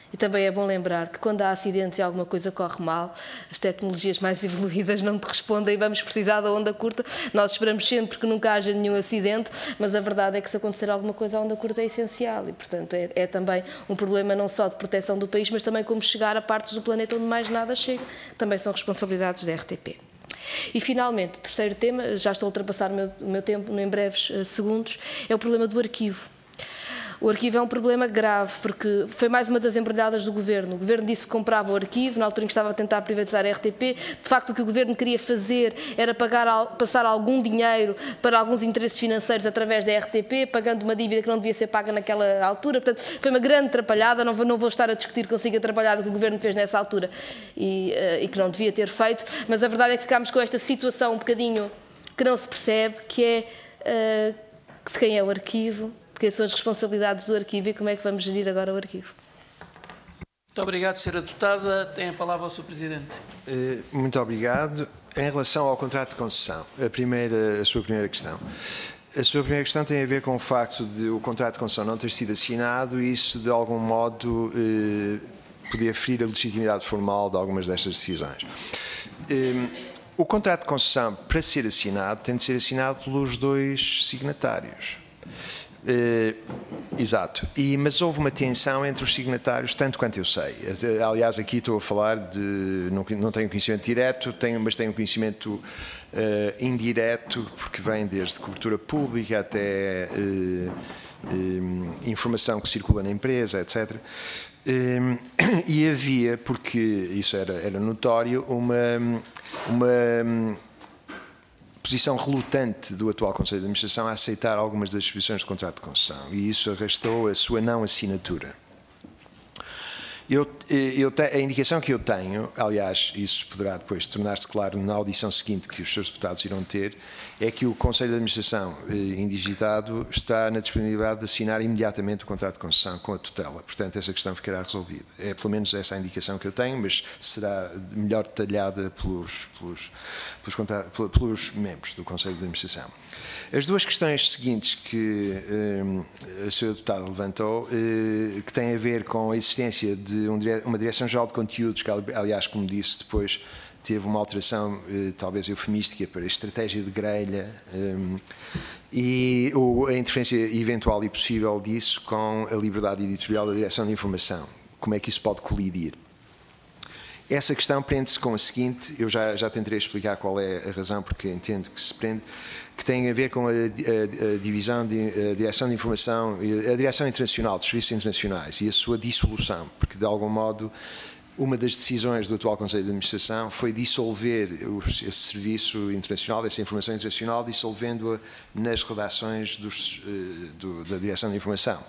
E também é bom lembrar que quando há acidentes e alguma coisa corre mal, as tecnologias mais evoluídas não te respondem e vamos precisar da onda curta. Nós esperamos sempre que nunca haja nenhum acidente, mas a verdade é que se acontecer alguma coisa, a onda curta é essencial e, portanto, é, é também um problema não só de proteção do país, mas também como chegar a partes do planeta onde mais nada chega, que também são responsabilidades da R T P. E, finalmente, o terceiro tema, já estou a ultrapassar o meu, o meu tempo em breves uh, segundos, é o problema do arquivo. O arquivo é um problema grave, porque foi mais uma das embrulhadas do Governo. O Governo disse que comprava o arquivo, na altura em que estava a tentar privatizar a R T P. De facto, o que o Governo queria fazer era pagar, passar algum dinheiro para alguns interesses financeiros através da R T P, pagando uma dívida que não devia ser paga naquela altura. Portanto, foi uma grande atrapalhada. Não vou, não vou estar a discutir consigo a atrapalhada que o Governo fez nessa altura e, uh, e que não devia ter feito, mas a verdade é que ficámos com esta situação um bocadinho que não se percebe, que é uh, de quem é o arquivo, de quem são as responsabilidades do arquivo e como é que vamos gerir agora o arquivo. Muito obrigado, senhora Deputada. Tem a palavra o senhor Presidente. Muito obrigado. Em relação ao contrato de concessão, a, primeira, a sua primeira questão. A sua primeira questão tem a ver com o facto de o contrato de concessão não ter sido assinado e isso, de algum modo, eh, podia ferir a legitimidade formal de algumas destas decisões. Eh, o contrato de concessão, para ser assinado, tem de ser assinado pelos dois signatários. Uh, exato, e, mas houve uma tensão entre os signatários, tanto quanto eu sei. Aliás, aqui estou a falar de, não, não tenho conhecimento direto, tenho, mas tenho conhecimento uh, indireto, porque vem desde cobertura pública até uh, uh, informação que circula na empresa, etcétera. Uh, e havia, porque isso era, era notório, uma... uma posição relutante do atual Conselho de Administração a aceitar algumas das disposições do contrato de concessão e isso arrastou a sua não assinatura. Eu, eu, a indicação que eu tenho, aliás, isso poderá depois tornar-se claro na audição seguinte que os seus deputados irão ter, é que o Conselho de Administração indigitado está na disponibilidade de assinar imediatamente o contrato de concessão com a tutela. Portanto, essa questão ficará resolvida. É pelo menos essa a indicação que eu tenho, mas será melhor detalhada pelos, pelos, pelos, pelos membros do Conselho de Administração. As duas questões seguintes que eh, a senhora deputada levantou, eh, que têm a ver com a existência de um, uma Direção-Geral de Conteúdos, que aliás, como disse, depois teve uma alteração, eh, talvez eufemística, para a estratégia de grelha eh, e ou, a interferência eventual e possível disso com a liberdade editorial da Direção de Informação. Como é que isso pode colidir? Essa questão prende-se com a seguinte, eu já, já tentarei explicar qual é a razão porque entendo que se prende, que tem a ver com a, a, a divisão de a direção de informação, a direção internacional, dos serviços internacionais e a sua dissolução, porque de algum modo uma das decisões do atual Conselho de Administração foi dissolver esse serviço internacional, essa informação internacional, dissolvendo-a nas redações dos, do, da direção de informação.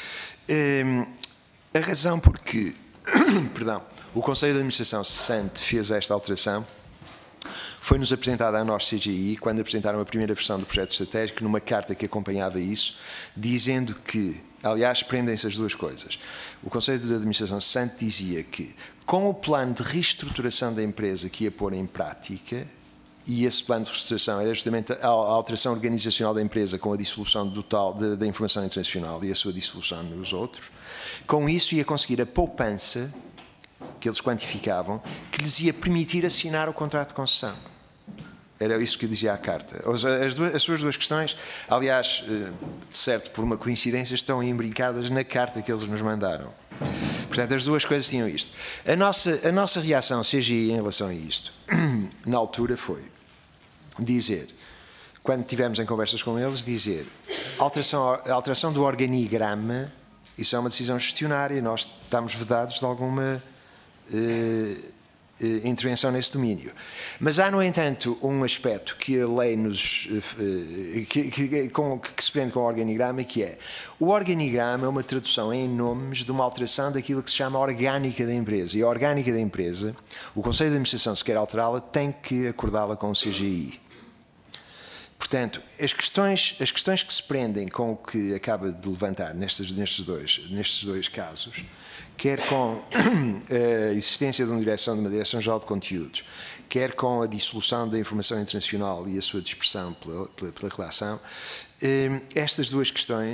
A razão por que, perdão, o Conselho de Administração cessante fez esta alteração foi-nos apresentada a nós, C G I, quando apresentaram a primeira versão do projeto estratégico, numa carta que acompanhava isso, dizendo que, aliás, prendem-se as duas coisas. O Conselho de Administração cessante dizia que, com o plano de reestruturação da empresa que ia pôr em prática, e esse plano de reestruturação era justamente a alteração organizacional da empresa com a dissolução total da, da informação internacional e a sua dissolução nos outros, com isso ia conseguir a poupança que eles quantificavam, que lhes ia permitir assinar o contrato de concessão. Era isso que dizia a carta. As, duas, as suas duas questões, aliás, de certo, por uma coincidência, estão embrincadas na carta que eles nos mandaram. Portanto, as duas coisas tinham isto. A nossa, a nossa reação, C G I, em relação a isto, na altura foi dizer, quando estivemos em conversas com eles, dizer a alteração, a alteração do organigrama, isso é uma decisão gestionária, nós estamos vedados de alguma Uh, uh, intervenção nesse domínio. Mas há, no entanto, um aspecto que a lei nos uh, que, que, com, que se prende com o organigrama, que é o organigrama é uma tradução em nomes de uma alteração daquilo que se chama orgânica da empresa. E a orgânica da empresa, o Conselho de Administração, se quer alterá-la, tem que acordá-la com o C G I. Portanto, as questões, as questões que se prendem com o que acaba de levantar nestes, nestes, dois, nestes dois casos, quer com a existência de uma direção, de uma Direção-Geral de Conteúdos, quer com a dissolução da informação internacional e a sua dispersão pela, pela, pela redação, estas duas questões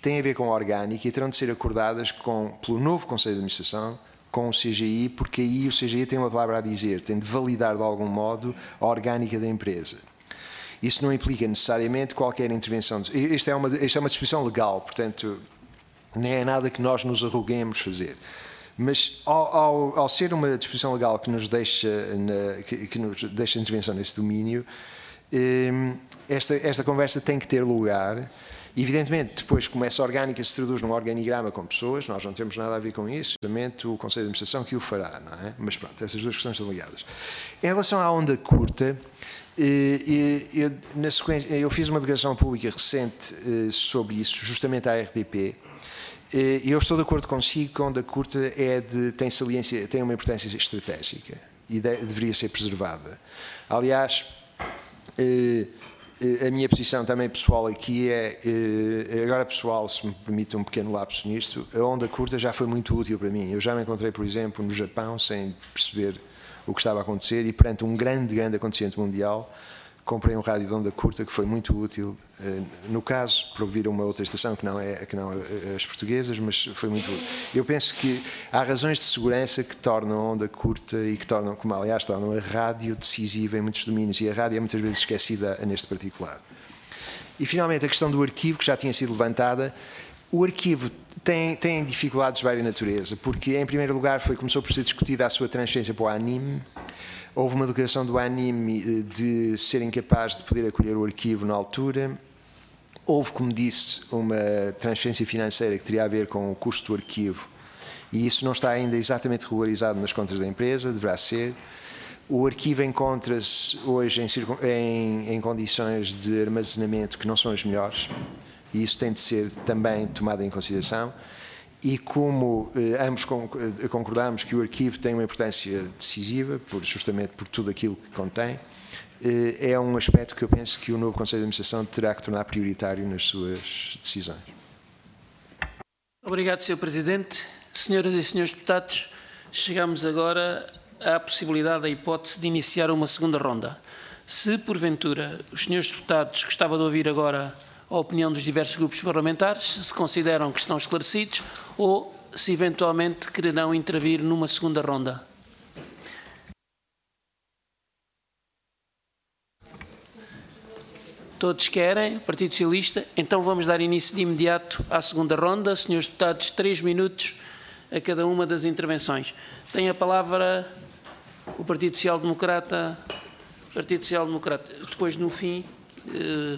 têm a ver com a orgânica e terão de ser acordadas com, pelo novo Conselho de Administração, com o C G I, porque aí o C G I tem uma palavra a dizer, tem de validar de algum modo a orgânica da empresa. Isso não implica necessariamente qualquer intervenção. Isto é uma, isto é uma disposição legal, portanto, nem é nada que nós nos arroguemos fazer. Mas, ao, ao, ao ser uma disposição legal que nos deixa, na, que, que nos deixa intervenção nesse domínio, eh, esta, esta conversa tem que ter lugar. Evidentemente, depois como essa orgânica se traduz num organigrama com pessoas, nós não temos nada a ver com isso, somente o Conselho de Administração que o fará, não é? Mas pronto, essas duas questões estão ligadas. Em relação à onda curta, eu, na sequência, eu fiz uma declaração pública recente sobre isso, justamente à R D P. Eu estou de acordo consigo que a onda curta é de, tem, saliência, tem uma importância estratégica e de, deveria ser preservada. Aliás, a minha posição também pessoal aqui é, agora pessoal, se me permite um pequeno lapso nisto, a onda curta já foi muito útil para mim. Eu já me encontrei, por exemplo, no Japão, sem perceber o que estava a acontecer, e perante um grande, grande acontecimento mundial, comprei um rádio de onda curta que foi muito útil, no caso, para ouvir uma outra estação que não é que não as portuguesas, mas foi muito útil. Eu penso que há razões de segurança que tornam a onda curta e que tornam, como aliás, tornam a rádio decisiva em muitos domínios, e a rádio é muitas vezes esquecida neste particular. E, finalmente, a questão do arquivo, que já tinha sido levantada. O arquivo tem, tem dificuldades de várias natureza, porque, em primeiro lugar, foi, começou por ser discutida a sua transferência para o ANIM. Houve uma declaração do ANIM de ser incapaz de poder acolher o arquivo na altura. Houve, como disse, uma transferência financeira que teria a ver com o custo do arquivo, e isso não está ainda exatamente regularizado nas contas da empresa, deverá ser. O arquivo encontra-se hoje em, em, em condições de armazenamento que não são as melhores, e isso tem de ser também tomado em consideração. E como eh, ambos concordamos que o arquivo tem uma importância decisiva, por, justamente por tudo aquilo que contém, eh, é um aspecto que eu penso que o novo Conselho de Administração terá que tornar prioritário nas suas decisões. Obrigado, senhor Presidente. Senhoras e senhores deputados, chegamos agora à possibilidade, à hipótese de iniciar uma segunda ronda. Se, porventura, os senhores deputados, gostava de ouvir agora a opinião dos diversos grupos parlamentares, se consideram que estão esclarecidos ou se eventualmente quererão intervir numa segunda ronda. Todos querem, Partido Socialista, então vamos dar início de imediato à segunda ronda. Senhores deputados, três minutos a cada uma das intervenções. Tem a palavra o Partido Social Democrata, Partido Social Democrata, depois no fim... Eh,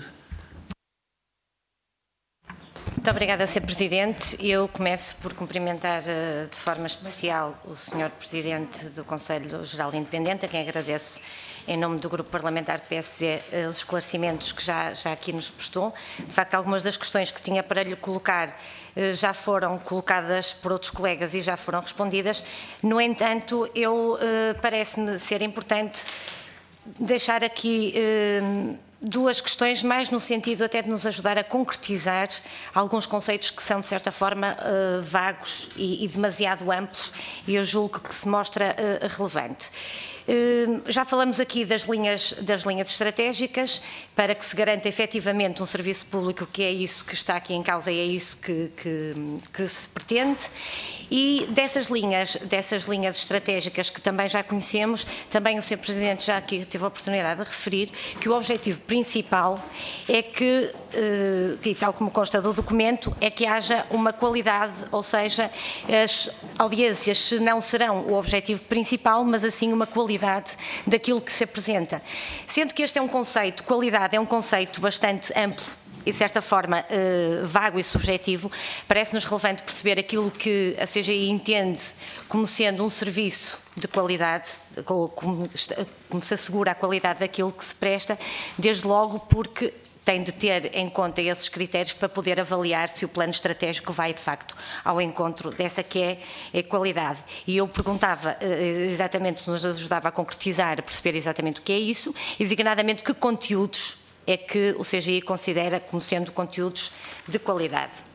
Muito obrigada, senhor Presidente. Eu começo por cumprimentar de forma especial o senhor Presidente do Conselho Geral Independente, a quem agradeço em nome do Grupo Parlamentar do P S D os esclarecimentos que já, já aqui nos prestou. De facto, algumas das questões que tinha para lhe colocar já foram colocadas por outros colegas e já foram respondidas. No entanto, eu parece-me ser importante deixar aqui duas questões, mais no sentido até de nos ajudar a concretizar alguns conceitos que são, de certa forma, uh, vagos e, e demasiado amplos, e eu julgo que se mostra uh, relevante. Uh, já falamos aqui das linhas, das linhas estratégicas para que se garanta efetivamente um serviço público, que é isso que está aqui em causa e é isso que, que, que se pretende. E dessas linhas, dessas linhas estratégicas que também já conhecemos, também o senhor Presidente já aqui teve a oportunidade de referir que o objetivo principal é que, e tal como consta do documento, é que haja uma qualidade, ou seja, as audiências não serão o objetivo principal, mas assim uma qualidade daquilo que se apresenta. Sendo que este é um conceito, qualidade é um conceito bastante amplo e, de certa forma, eh, vago e subjetivo, parece-nos relevante perceber aquilo que a C G I entende como sendo um serviço de qualidade, como, como se assegura a qualidade daquilo que se presta, desde logo porque tem de ter em conta esses critérios para poder avaliar se o plano estratégico vai, de facto, ao encontro dessa que é a qualidade. E eu perguntava exatamente se nos ajudava a concretizar, a perceber exatamente o que é isso, e designadamente que conteúdos é que o C G I considera como sendo conteúdos de qualidade.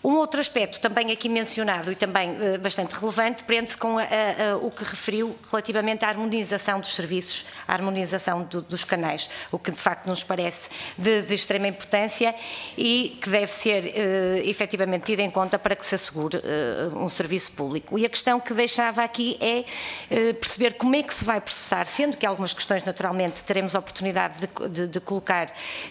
Um outro aspecto também aqui mencionado e também uh, bastante relevante prende-se com a, a, a, o que referiu relativamente à harmonização dos serviços, à harmonização do, dos canais, o que de facto nos parece de, de extrema importância e que deve ser uh, efetivamente tido em conta para que se assegure uh, um serviço público. E a questão que deixava aqui é uh, perceber como é que se vai processar, sendo que algumas questões naturalmente teremos a oportunidade de, de, de colocar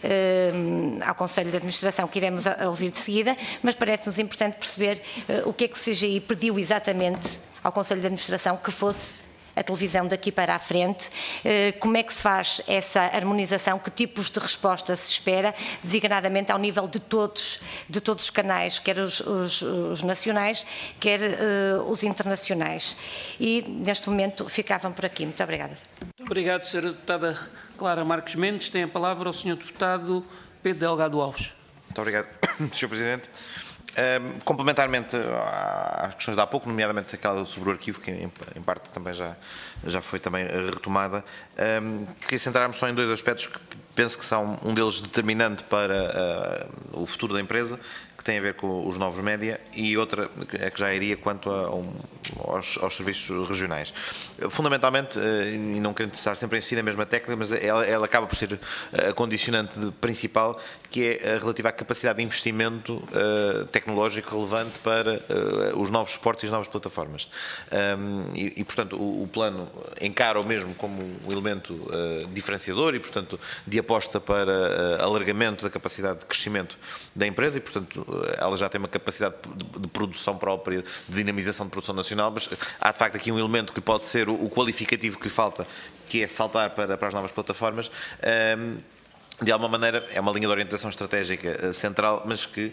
uh, ao Conselho de Administração, que iremos a, a ouvir de seguida, mas parece nos importante perceber uh, o que é que o C G I pediu exatamente ao Conselho de Administração que fosse a televisão daqui para a frente, uh, como é que se faz essa harmonização, que tipos de resposta se espera, designadamente ao nível de todos, de todos os canais, quer os, os, os nacionais, quer uh, os internacionais. E neste momento ficavam por aqui. Muito obrigada. Muito obrigado, senhora Deputada Clara Marques Mendes. Tem a palavra o senhor Deputado Pedro Delgado Alves. Muito obrigado, senhor Presidente. Um, complementarmente às questões de há pouco, nomeadamente aquela sobre o arquivo, que em, em parte também já, já foi também retomada, um, queria centrar-me só em dois aspectos que penso que são um deles determinante para uh, o futuro da empresa, que tem a ver com os novos média, e outra é que já iria quanto a, um, aos, aos serviços regionais. Fundamentalmente, e não querendo estar sempre em si na mesma técnica, mas ela, ela acaba por ser a condicionante principal, que é relativa à capacidade de investimento uh, tecnológico relevante para uh, os novos suportes e as novas plataformas. Um, e, e, portanto, o, o plano encara-o mesmo como um elemento uh, diferenciador e, portanto, de aposta para uh, alargamento da capacidade de crescimento da empresa e, portanto, ela já tem uma capacidade de, de produção própria, de dinamização de produção nacional, mas há de facto aqui um elemento que pode ser o, o qualificativo que lhe falta, que é saltar para, para as novas plataformas. Um, de alguma maneira é uma linha de orientação estratégica uh, central, mas que,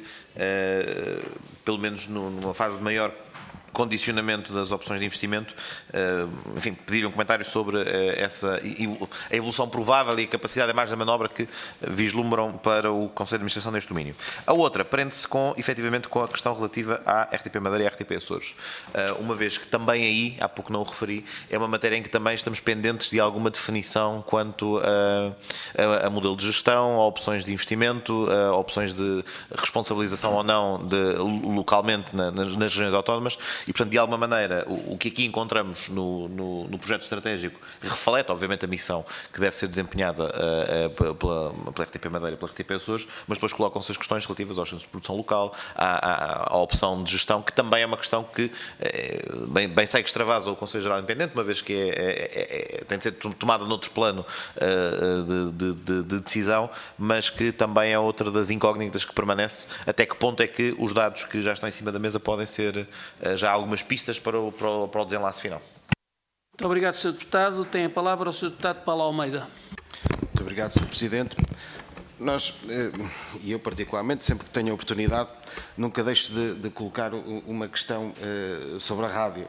uh, pelo menos no, numa fase de maior condicionamento das opções de investimento, enfim, pedir um comentário sobre essa, a evolução provável e a capacidade de margem de manobra que vislumbram para o Conselho de Administração deste domínio. A outra prende-se com, efetivamente, com a questão relativa à R T P Madeira e à R T P Açores, uma vez que também aí, há pouco não o referi, é uma matéria em que também estamos pendentes de alguma definição quanto a, a, a modelo de gestão, a opções de investimento, a opções de responsabilização ou não de, localmente na, nas, nas regiões autónomas. E, portanto, de alguma maneira, o, o que aqui encontramos no, no, no projeto estratégico reflete, obviamente, a missão que deve ser desempenhada uh, uh, pela, pela R T P Madeira e pela R T P Açores, mas depois colocam-se as questões relativas aos centros de produção local, à, à, à opção de gestão, que também é uma questão que uh, bem, bem sei que extravasa o Conselho Geral Independente, uma vez que é, é, é, tem de ser tomada noutro plano uh, de, de, de decisão, mas que também é outra das incógnitas que permanece, até que ponto é que os dados que já estão em cima da mesa podem ser uh, já algumas pistas para o, para o, para o desenlace final. Muito obrigado, senhor Deputado. Tem a palavra o senhor Deputado Paulo Almeida. Muito obrigado, senhor Presidente. Nós, e eu particularmente, sempre que tenho a oportunidade, nunca deixo de, de colocar uma questão sobre a rádio.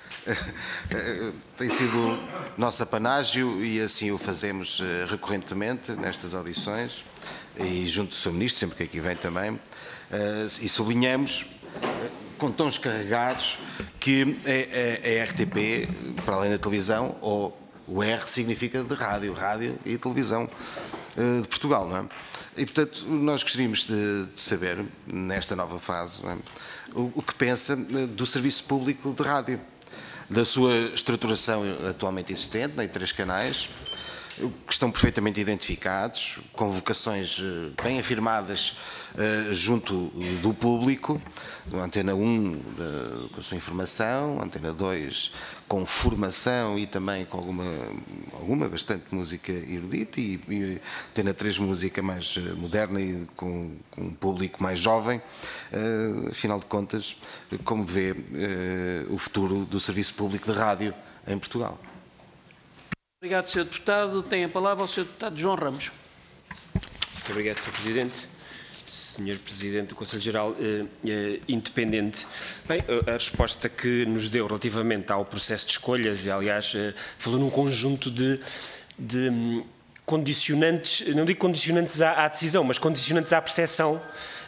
Tem sido nosso apanágio e assim o fazemos recorrentemente nestas audições e junto do senhor Ministro, sempre que aqui vem também, e sublinhamos com tons carregados que a, a, a R T P, para além da televisão, ou o R significa de rádio, rádio e televisão uh, de Portugal, não é? E, portanto, nós gostaríamos de, de saber, nesta nova fase, não é? o, o que pensa do serviço público de rádio, da sua estruturação atualmente existente, em três canais, que estão perfeitamente identificados, com vocações bem afirmadas uh, junto do público, a Antena um uh, com a sua informação, a Antena dois com formação e também com alguma, alguma bastante música erudita e, e Antena três música mais moderna e com, com um público mais jovem. Uh, afinal de contas, como vê uh, o futuro do serviço público de rádio em Portugal? Obrigado, senhor Deputado. Tem a palavra o senhor Deputado João Ramos. Muito obrigado, senhor Presidente. senhor Presidente do Conselho Geral eh, eh, Independente. Bem, a resposta que nos deu relativamente ao processo de escolhas, e aliás, eh, falou num conjunto de, de um, condicionantes, não digo condicionantes à, à decisão, mas condicionantes à percepção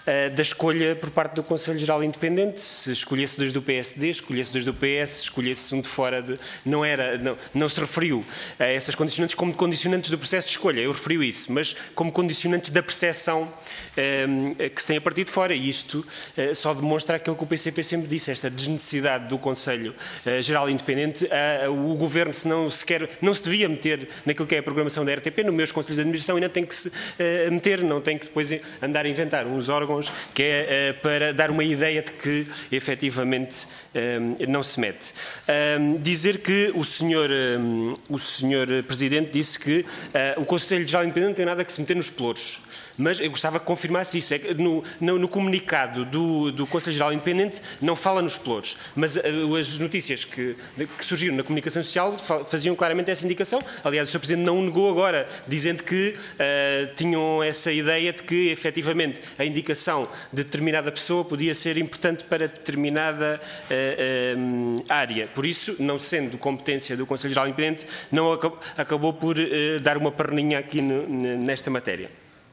uh, da escolha por parte do Conselho Geral Independente, se escolhesse dois do P S D, escolhesse dois do P S, escolhesse um de fora, de, não, era, não, não se referiu a essas condicionantes como condicionantes do processo de escolha, eu referi isso, mas como condicionantes da percepção um, que se tem a partir de fora, e isto uh, só demonstra aquilo que o P C P sempre disse, esta desnecessidade do Conselho uh, Geral Independente. Uh, o Governo, se não, sequer, não se devia meter naquilo que é a programação da R T P, nos meus conselhos de administração ainda tem que se uh, meter, não tem que depois andar a inventar uns órgãos que é uh, para dar uma ideia de que efetivamente um, não se mete. Um, dizer que o senhor, um, o senhor Presidente disse que uh, o Conselho Geral Independente não tem nada que se meter nos pelouros. Mas eu gostava que confirmasse isso. É que no, no, no comunicado do, do Conselho Geral Independente não fala nos pelouros, mas uh, as notícias que, que surgiram na comunicação social faziam claramente essa indicação. Aliás, o senhor Presidente não negou agora, dizendo que uh, tinham essa ideia de que, efetivamente, a indicação de determinada pessoa podia ser importante para determinada uh, um, área. Por isso, não sendo competência do Conselho Geral Independente, não acabou, acabou por uh, dar uma perninha aqui no, nesta matéria.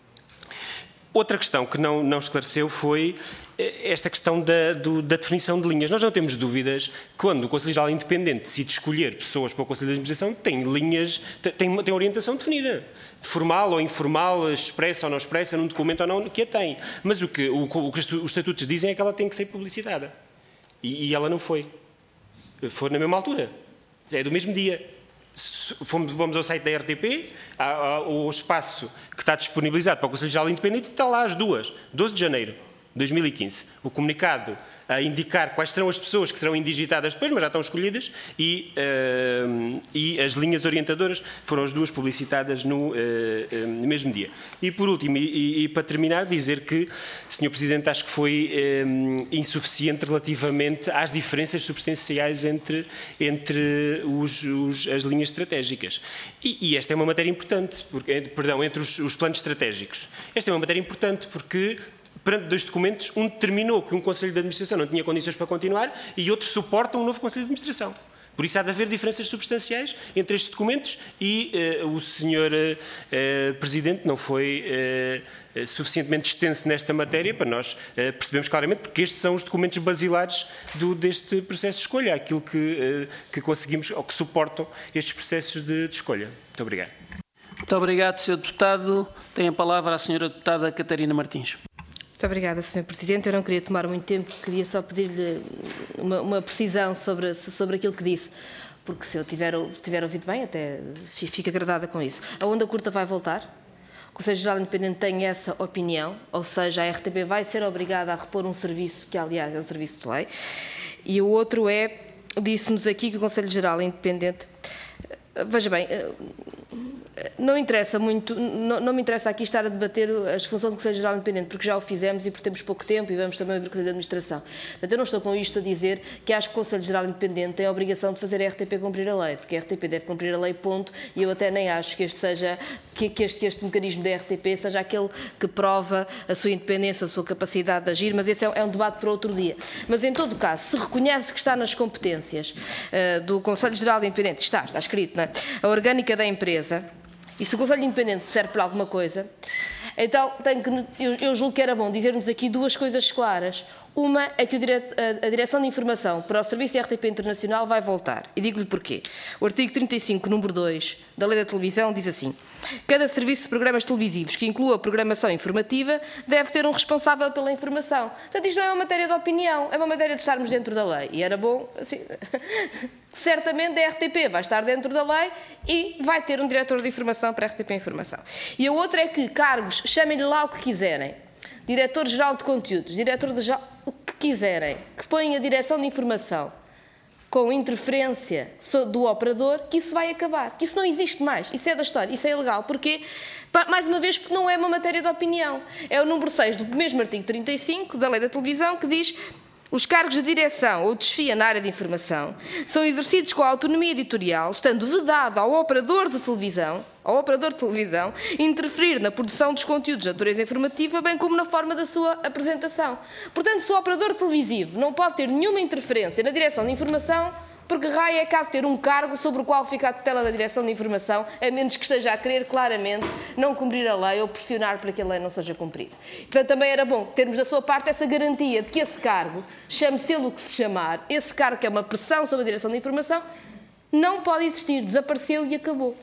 Outra questão que não, não esclareceu foi esta questão da, do, da definição de linhas. Nós não temos dúvidas que quando o Conselho Geral Independente decide escolher pessoas para o Conselho de Administração, tem linhas, tem, tem orientação definida, formal ou informal, expressa ou não expressa, num documento ou não, que a tem. Mas o que, o, o que os estatutos dizem é que ela tem que ser publicitada. E, e ela não foi. Foi na mesma altura. É do mesmo dia. Fomos, vamos ao site da R T P, ao espaço que está disponibilizado para o Conselho Geral Independente, e está lá as duas, doze de janeiro de dois mil e quinze. O comunicado a indicar quais serão as pessoas que serão indigitadas depois, mas já estão escolhidas, e, uh, e as linhas orientadoras foram as duas publicitadas no, uh, uh, no mesmo dia. E por último, e, e para terminar, dizer que, senhor Presidente, acho que foi um, insuficiente relativamente às diferenças substanciais entre, entre os, os, as linhas estratégicas. E, e esta é uma matéria importante, porque, perdão, entre os, os planos estratégicos. Esta é uma matéria importante porque, perante dois documentos, um determinou que um Conselho de Administração não tinha condições para continuar e outro suporta um novo Conselho de Administração. Por isso há de haver diferenças substanciais entre estes documentos e uh, o senhor uh, Presidente não foi uh, suficientemente extenso nesta matéria para nós uh, percebermos claramente, porque estes são os documentos basilares do, deste processo de escolha, aquilo que, uh, que conseguimos ou que suportam estes processos de, de escolha. Muito obrigado. Muito obrigado, senhor Deputado. Tem a palavra a senhora Deputada Catarina Martins. Muito obrigada, senhor Presidente. Eu não queria tomar muito tempo, queria só pedir-lhe uma, uma precisão sobre, sobre aquilo que disse, porque se eu tiver, tiver ouvido bem, até fico agradada com isso. A onda curta vai voltar? O Conselho Geral Independente tem essa opinião, ou seja, a R T P vai ser obrigada a repor um serviço, que aliás é um serviço de lei, e o outro é, disse-nos aqui que o Conselho Geral Independente, veja bem, não interessa muito, não, não me interessa aqui estar a debater as funções do Conselho Geral Independente, porque já o fizemos e porque temos pouco tempo e vamos também ouvir o Conselho de Administração. Portanto, eu não estou com isto a dizer que acho que o Conselho Geral Independente tem a obrigação de fazer a R T P cumprir a lei, porque a R T P deve cumprir a lei, ponto, e eu até nem acho que este seja, que, que, este, que este mecanismo da R T P seja aquele que prova a sua independência, a sua capacidade de agir, mas esse é, é um debate para outro dia. Mas, em todo o caso, se reconhece que está nas competências uh, do Conselho Geral Independente, está, está escrito, não é? A orgânica da empresa, e se o Conselho Independente serve para alguma coisa, então tenho que, eu, eu julgo que era bom dizer-nos aqui duas coisas claras. Uma é que o dire, a, a Direção de Informação para o Serviço R T P Internacional vai voltar. E digo-lhe porquê. O artigo trinta e cinco, número dois, da Lei da Televisão diz assim: cada serviço de programas televisivos que inclua a programação informativa deve ter um responsável pela informação. Portanto, isto não é uma matéria de opinião, é uma matéria de estarmos dentro da lei. E era bom, assim, certamente a R T P vai estar dentro da lei e vai ter um diretor de informação para a R T P Informação. E a outra é que cargos, chamem-lhe lá o que quiserem, diretor-geral de conteúdos, diretor de o que quiserem, que ponham a direção de informação com interferência do operador, que isso vai acabar, que isso não existe mais, isso é da história, isso é ilegal. Porquê? Mais uma vez, porque não é uma matéria de opinião. É o número seis do mesmo artigo trinta e cinco da Lei da Televisão que diz: os cargos de direção ou desfia na área de informação são exercidos com a autonomia editorial, estando vedado ao operador de televisão, ao operador de televisão, interferir na produção dos conteúdos de natureza informativa, bem como na forma da sua apresentação. Portanto, se o operador televisivo não pode ter nenhuma interferência na direção de informação, Porque raio é cá de ter um cargo sobre o qual fica a tutela da Direção de Informação, a menos que esteja a querer claramente não cumprir a lei ou pressionar para que a lei não seja cumprida. Portanto, também era bom termos da sua parte essa garantia de que esse cargo, chame-se ele o que se chamar, esse cargo que é uma pressão sobre a Direção de Informação, não pode existir, desapareceu e acabou.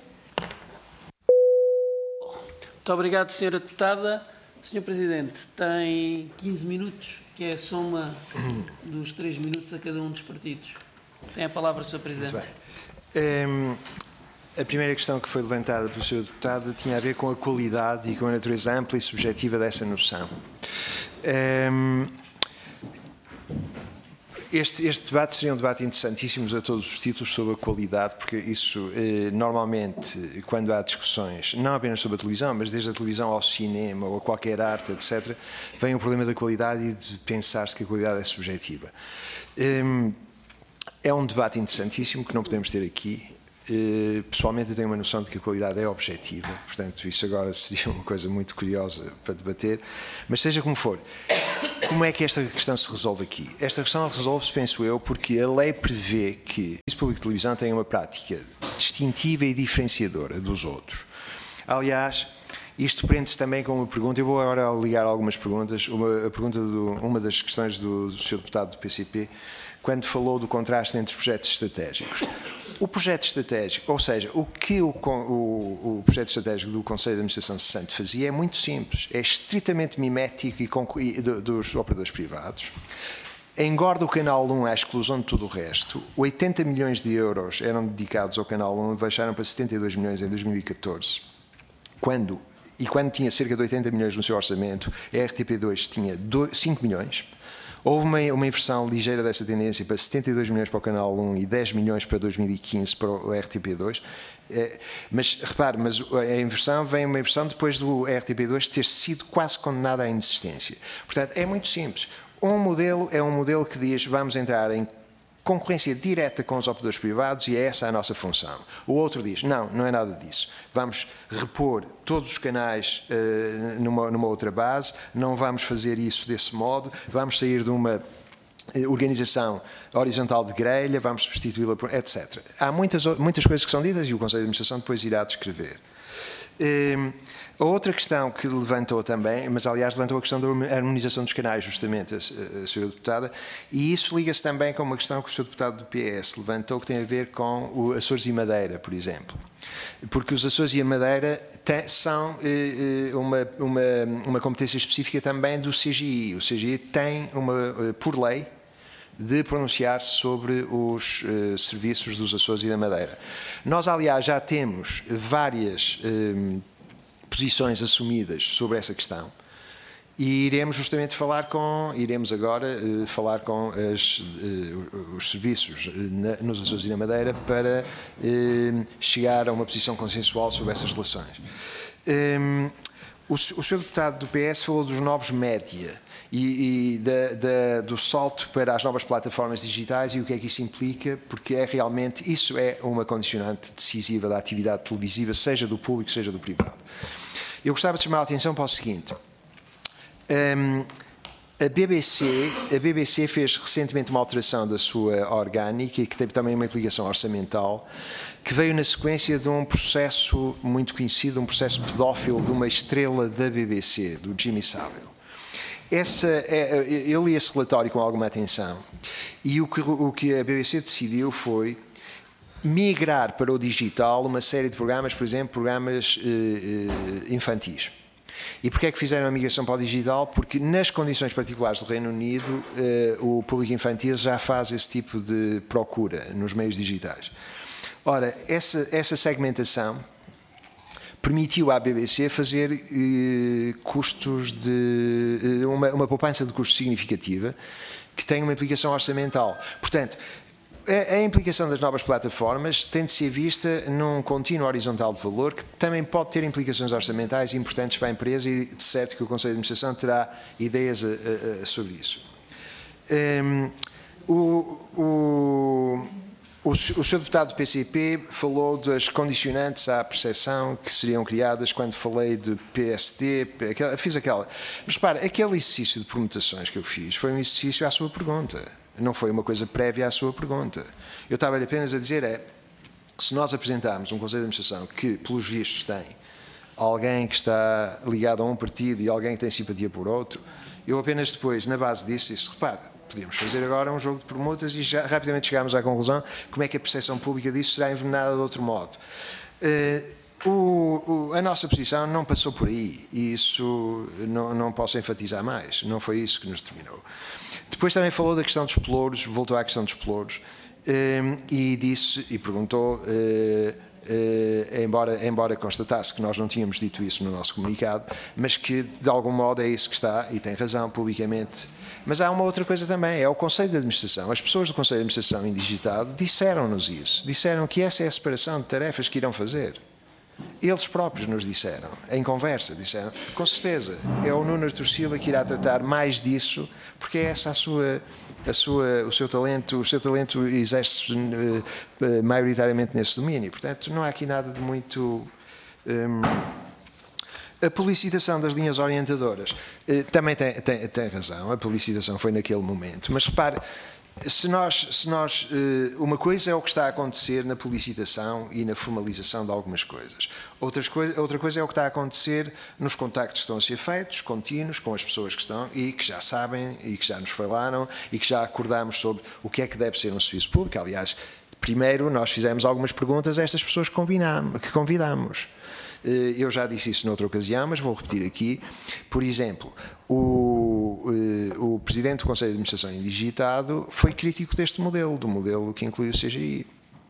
Muito obrigado, senhora Deputada. senhor Presidente, tem quinze minutos, que é a soma dos três minutos a cada um dos partidos. Tem a palavra, senhor Presidente. Muito bem. Um, a primeira questão que foi levantada pelo senhor Deputado tinha a ver com a qualidade e com a natureza ampla e subjetiva dessa noção. Um, Este, este debate seria um debate interessantíssimo a todos os títulos sobre a qualidade, porque isso, eh, normalmente, quando há discussões, não apenas sobre a televisão, mas desde a televisão ao cinema ou a qualquer arte, etcétera, vem o problema da qualidade e de pensar-se que a qualidade é subjetiva. Eh, é um debate interessantíssimo que não podemos ter aqui. Uh, pessoalmente eu tenho uma noção de que a qualidade é objetiva, portanto isso agora seria uma coisa muito curiosa para debater, mas seja como for, como é que esta questão se resolve aqui? Esta questão resolve-se, penso eu, porque a lei prevê que o Serviço Público de Televisão tem uma prática distintiva e diferenciadora dos outros. Aliás, isto prende-se também com uma pergunta, eu vou agora ligar algumas perguntas, uma, a pergunta do, uma das questões do, do senhor Deputado do P C P, quando falou do contraste entre os projetos estratégicos. O projeto estratégico, ou seja, o que o, o, o projeto estratégico do Conselho de Administração cessante fazia é muito simples, é estritamente mimético e, e dos operadores privados. Engorda o Canal um à exclusão de tudo o resto. oitenta milhões de euros eram dedicados ao Canal um e baixaram para setenta e dois milhões em dois mil e catorze. Quando, e quando tinha cerca de oitenta milhões no seu orçamento, a R T P dois tinha cinco milhões. Houve uma, uma inversão ligeira dessa tendência para setenta e dois milhões para o Canal um e dez milhões para dois mil e quinze para o R T P dois. É, mas, repare, mas a inversão vem uma inversão depois do R T P dois ter sido quase condenada à inexistência. Portanto, é muito simples. Um modelo é um modelo que diz vamos entrar em concorrência direta com os operadores privados e é essa a nossa função. O outro diz, não, não é nada disso. Vamos repor todos os canais uh, numa, numa outra base, não vamos fazer isso desse modo, vamos sair de uma organização horizontal de grelha, vamos substituí-la por, etcétera. Há muitas, muitas coisas que são ditas e o Conselho de Administração depois irá descrever. Um, a outra questão que levantou também, mas aliás levantou a questão da harmonização dos canais, justamente, a, a senhora Deputada, e isso liga-se também com uma questão que o senhor Deputado do P S levantou, que tem a ver com o Açores e Madeira, por exemplo. Porque os Açores e a Madeira tem, são eh, uma, uma, uma competência específica também do C G I. O C G I tem, uma, por lei, de pronunciar-se sobre os uh, serviços dos Açores e da Madeira. Nós, aliás, já temos várias uh, posições assumidas sobre essa questão e iremos justamente falar com, iremos agora uh, falar com as, uh, os serviços na, nos Açores e na Madeira para uh, chegar a uma posição consensual sobre essas relações. Um, o, o senhor Deputado do P S falou dos novos média e, e da, da, do salto para as novas plataformas digitais e o que é que isso implica, porque é realmente, isso é uma condicionante decisiva da atividade televisiva, seja do público, seja do privado. Eu gostava de chamar a atenção para o seguinte, um, a B B C, a B B C fez recentemente uma alteração da sua orgânica e que teve também uma implicação orçamental, que veio na sequência de um processo muito conhecido, um processo pedófilo de uma estrela da B B C, do Jimmy Savile. Essa, eu li esse relatório com alguma atenção e o que, o que a B B C decidiu foi migrar para o digital uma série de programas, por exemplo, programas eh, infantis. E porquê é que fizeram a migração para o digital? Porque nas condições particulares do Reino Unido eh, o público infantil já faz esse tipo de procura nos meios digitais. Ora, essa, essa segmentação permitiu à B B C fazer eh, custos de eh, uma, uma poupança de custos significativa que tem uma implicação orçamental. Portanto, a, a implicação das novas plataformas tem de ser vista num contínuo horizontal de valor que também pode ter implicações orçamentais importantes para a empresa e de certo que o Conselho de Administração terá ideias a, a, a sobre isso. Um, o, o, O senhor Deputado do P C P falou das condicionantes à percepção que seriam criadas quando falei de P S D, fiz aquela... Mas repara, aquele exercício de permutações que eu fiz foi um exercício à sua pergunta. Não foi uma coisa prévia à sua pergunta. Eu estava apenas a dizer é, se nós apresentarmos um Conselho de Administração que, pelos vistos, tem alguém que está ligado a um partido e alguém que tem simpatia por outro, eu apenas depois, na base disso, disse, repare, podíamos fazer agora um jogo de permutas e já rapidamente chegámos à conclusão como é que a percepção pública disso será envenenada de outro modo. Uh, o, o, a nossa posição não passou por aí e isso não, não posso enfatizar mais, não foi isso que nos determinou. Depois também falou da questão dos pelouros, voltou à questão dos pelouros um, e disse, e perguntou, uh, uh, embora, embora constatasse que nós não tínhamos dito isso no nosso comunicado, mas que de algum modo é isso que está, e tem razão publicamente. Mas há uma outra coisa também, é o Conselho de Administração. As pessoas do Conselho de Administração indigitado disseram-nos isso, disseram que essa é a separação de tarefas que irão fazer. Eles próprios nos disseram, em conversa, disseram, com certeza, é o Nuno Artur Silva que irá tratar mais disso, porque é essa a sua, a sua, o seu talento, o seu talento exerce uh, maioritariamente nesse domínio. Portanto, não há aqui nada de muito... Um, a publicitação das linhas orientadoras uh, também tem, tem, tem razão, a publicitação foi naquele momento, mas repare, Se nós, se nós, uma coisa é o que está a acontecer na publicitação e na formalização de algumas coisas. Outras coisa, outra coisa é o que está a acontecer nos contactos que estão a ser feitos, contínuos, com as pessoas que estão e que já sabem e que já nos falaram e que já acordamos sobre o que é que deve ser um serviço público. Aliás, primeiro nós fizemos algumas perguntas a estas pessoas que convidamos. Que convidamos. Eu já disse isso noutra ocasião, mas vou repetir aqui. Por exemplo, o, o Presidente do Conselho de Administração indigitado foi crítico deste modelo, do modelo que inclui o C G I.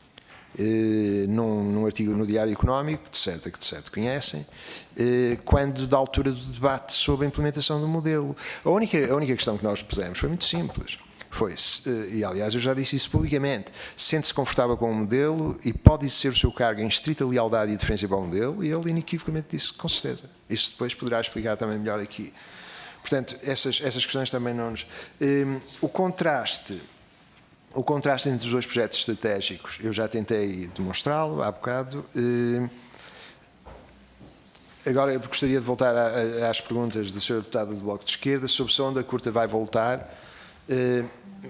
Num, num artigo no Diário Económico, de certo, que de certo conhecem, quando da altura do debate sobre a implementação do modelo. A única, a única questão que nós pusemos foi muito simples. Foi, e aliás eu já disse isso publicamente, sente-se confortável com o modelo e pode exercer o seu cargo em estrita lealdade e deferência para o modelo, e ele inequivocamente disse com certeza. Isso depois poderá explicar também melhor aqui. Portanto, essas, essas questões também não nos... Um, o contraste, o contraste entre os dois projetos estratégicos, eu já tentei demonstrá-lo há bocado. Um, agora eu gostaria de voltar a, a, às perguntas da senhora Deputada do Bloco de Esquerda sobre se a onda curta vai voltar. Uh,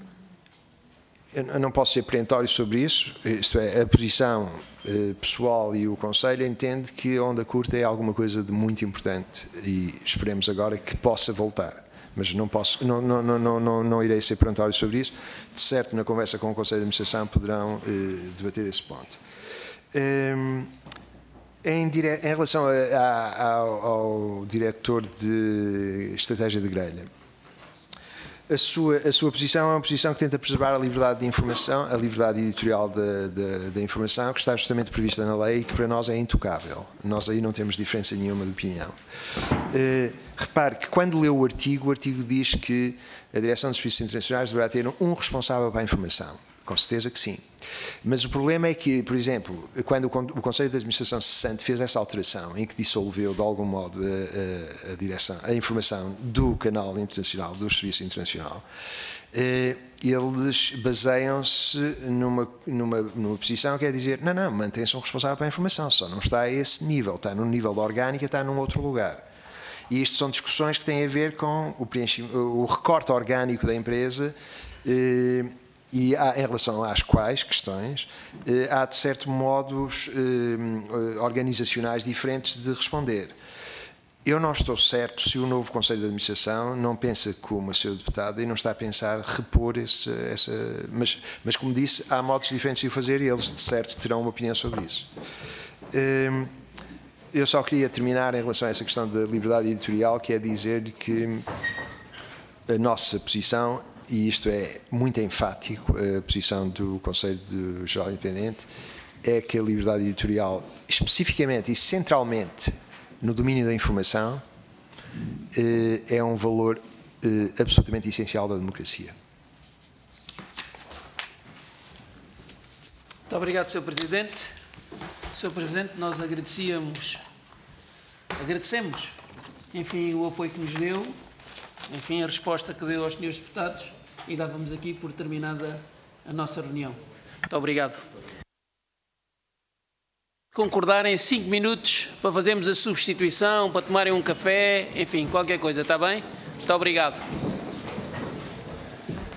Eu não posso ser perentório sobre isso, isto é, a posição eh, pessoal e o Conselho entende que a onda curta é alguma coisa de muito importante e esperemos agora que possa voltar. Mas não, posso, não, não, não, não, não irei ser perentório sobre isso. De certo, na conversa com o Conselho de Administração poderão eh, debater esse ponto. Um, em, dire... em relação a, a, ao, ao diretor de Estratégia de Grelha, A sua, a sua posição é uma posição que tenta preservar a liberdade de informação, a liberdade editorial da, da, da informação, que está justamente prevista na lei e que para nós é intocável. Nós aí não temos diferença nenhuma de opinião. Uh, repare que quando leu o artigo, o artigo diz que a Direção dos Serviços Internacionais deverá ter um responsável para a informação. Com certeza que sim. Mas o problema é que, por exemplo, quando o Conselho de Administração cessante fez essa alteração, em que dissolveu de algum modo a, a, a, direção, a informação do canal internacional, do Serviço Internacional, eh, eles baseiam-se numa, numa, numa posição que é dizer, não, não, mantém-se um responsável para a informação, só não está a esse nível, está no nível da orgânica, está num outro lugar. E isto são discussões que têm a ver com o, o recorte orgânico da empresa, eh, e há, em relação às quais questões eh, há, de certo, modos eh, organizacionais diferentes de responder. Eu não estou certo se o novo Conselho de Administração não pensa como a senhora Deputada e não está a pensar repor esse, essa... Mas, mas, como disse, há modos diferentes de o fazer e eles, de certo, terão uma opinião sobre isso. Eh, eu só queria terminar em relação a essa questão da liberdade editorial, que é dizer que a nossa posição, e isto é muito enfático, a posição do Conselho Geral Independente, é que a liberdade editorial, especificamente e centralmente no domínio da informação, é um valor absolutamente essencial da democracia. Muito obrigado, senhor Presidente. senhor Presidente, nós agradecíamos, agradecemos, enfim, o apoio que nos deu, enfim, a resposta que deu aos senhores deputados, e dávamos aqui por terminada a nossa reunião. Muito obrigado. Concordarem cinco minutos para fazermos a substituição, para tomarem um café, enfim, qualquer coisa, está bem? Muito obrigado.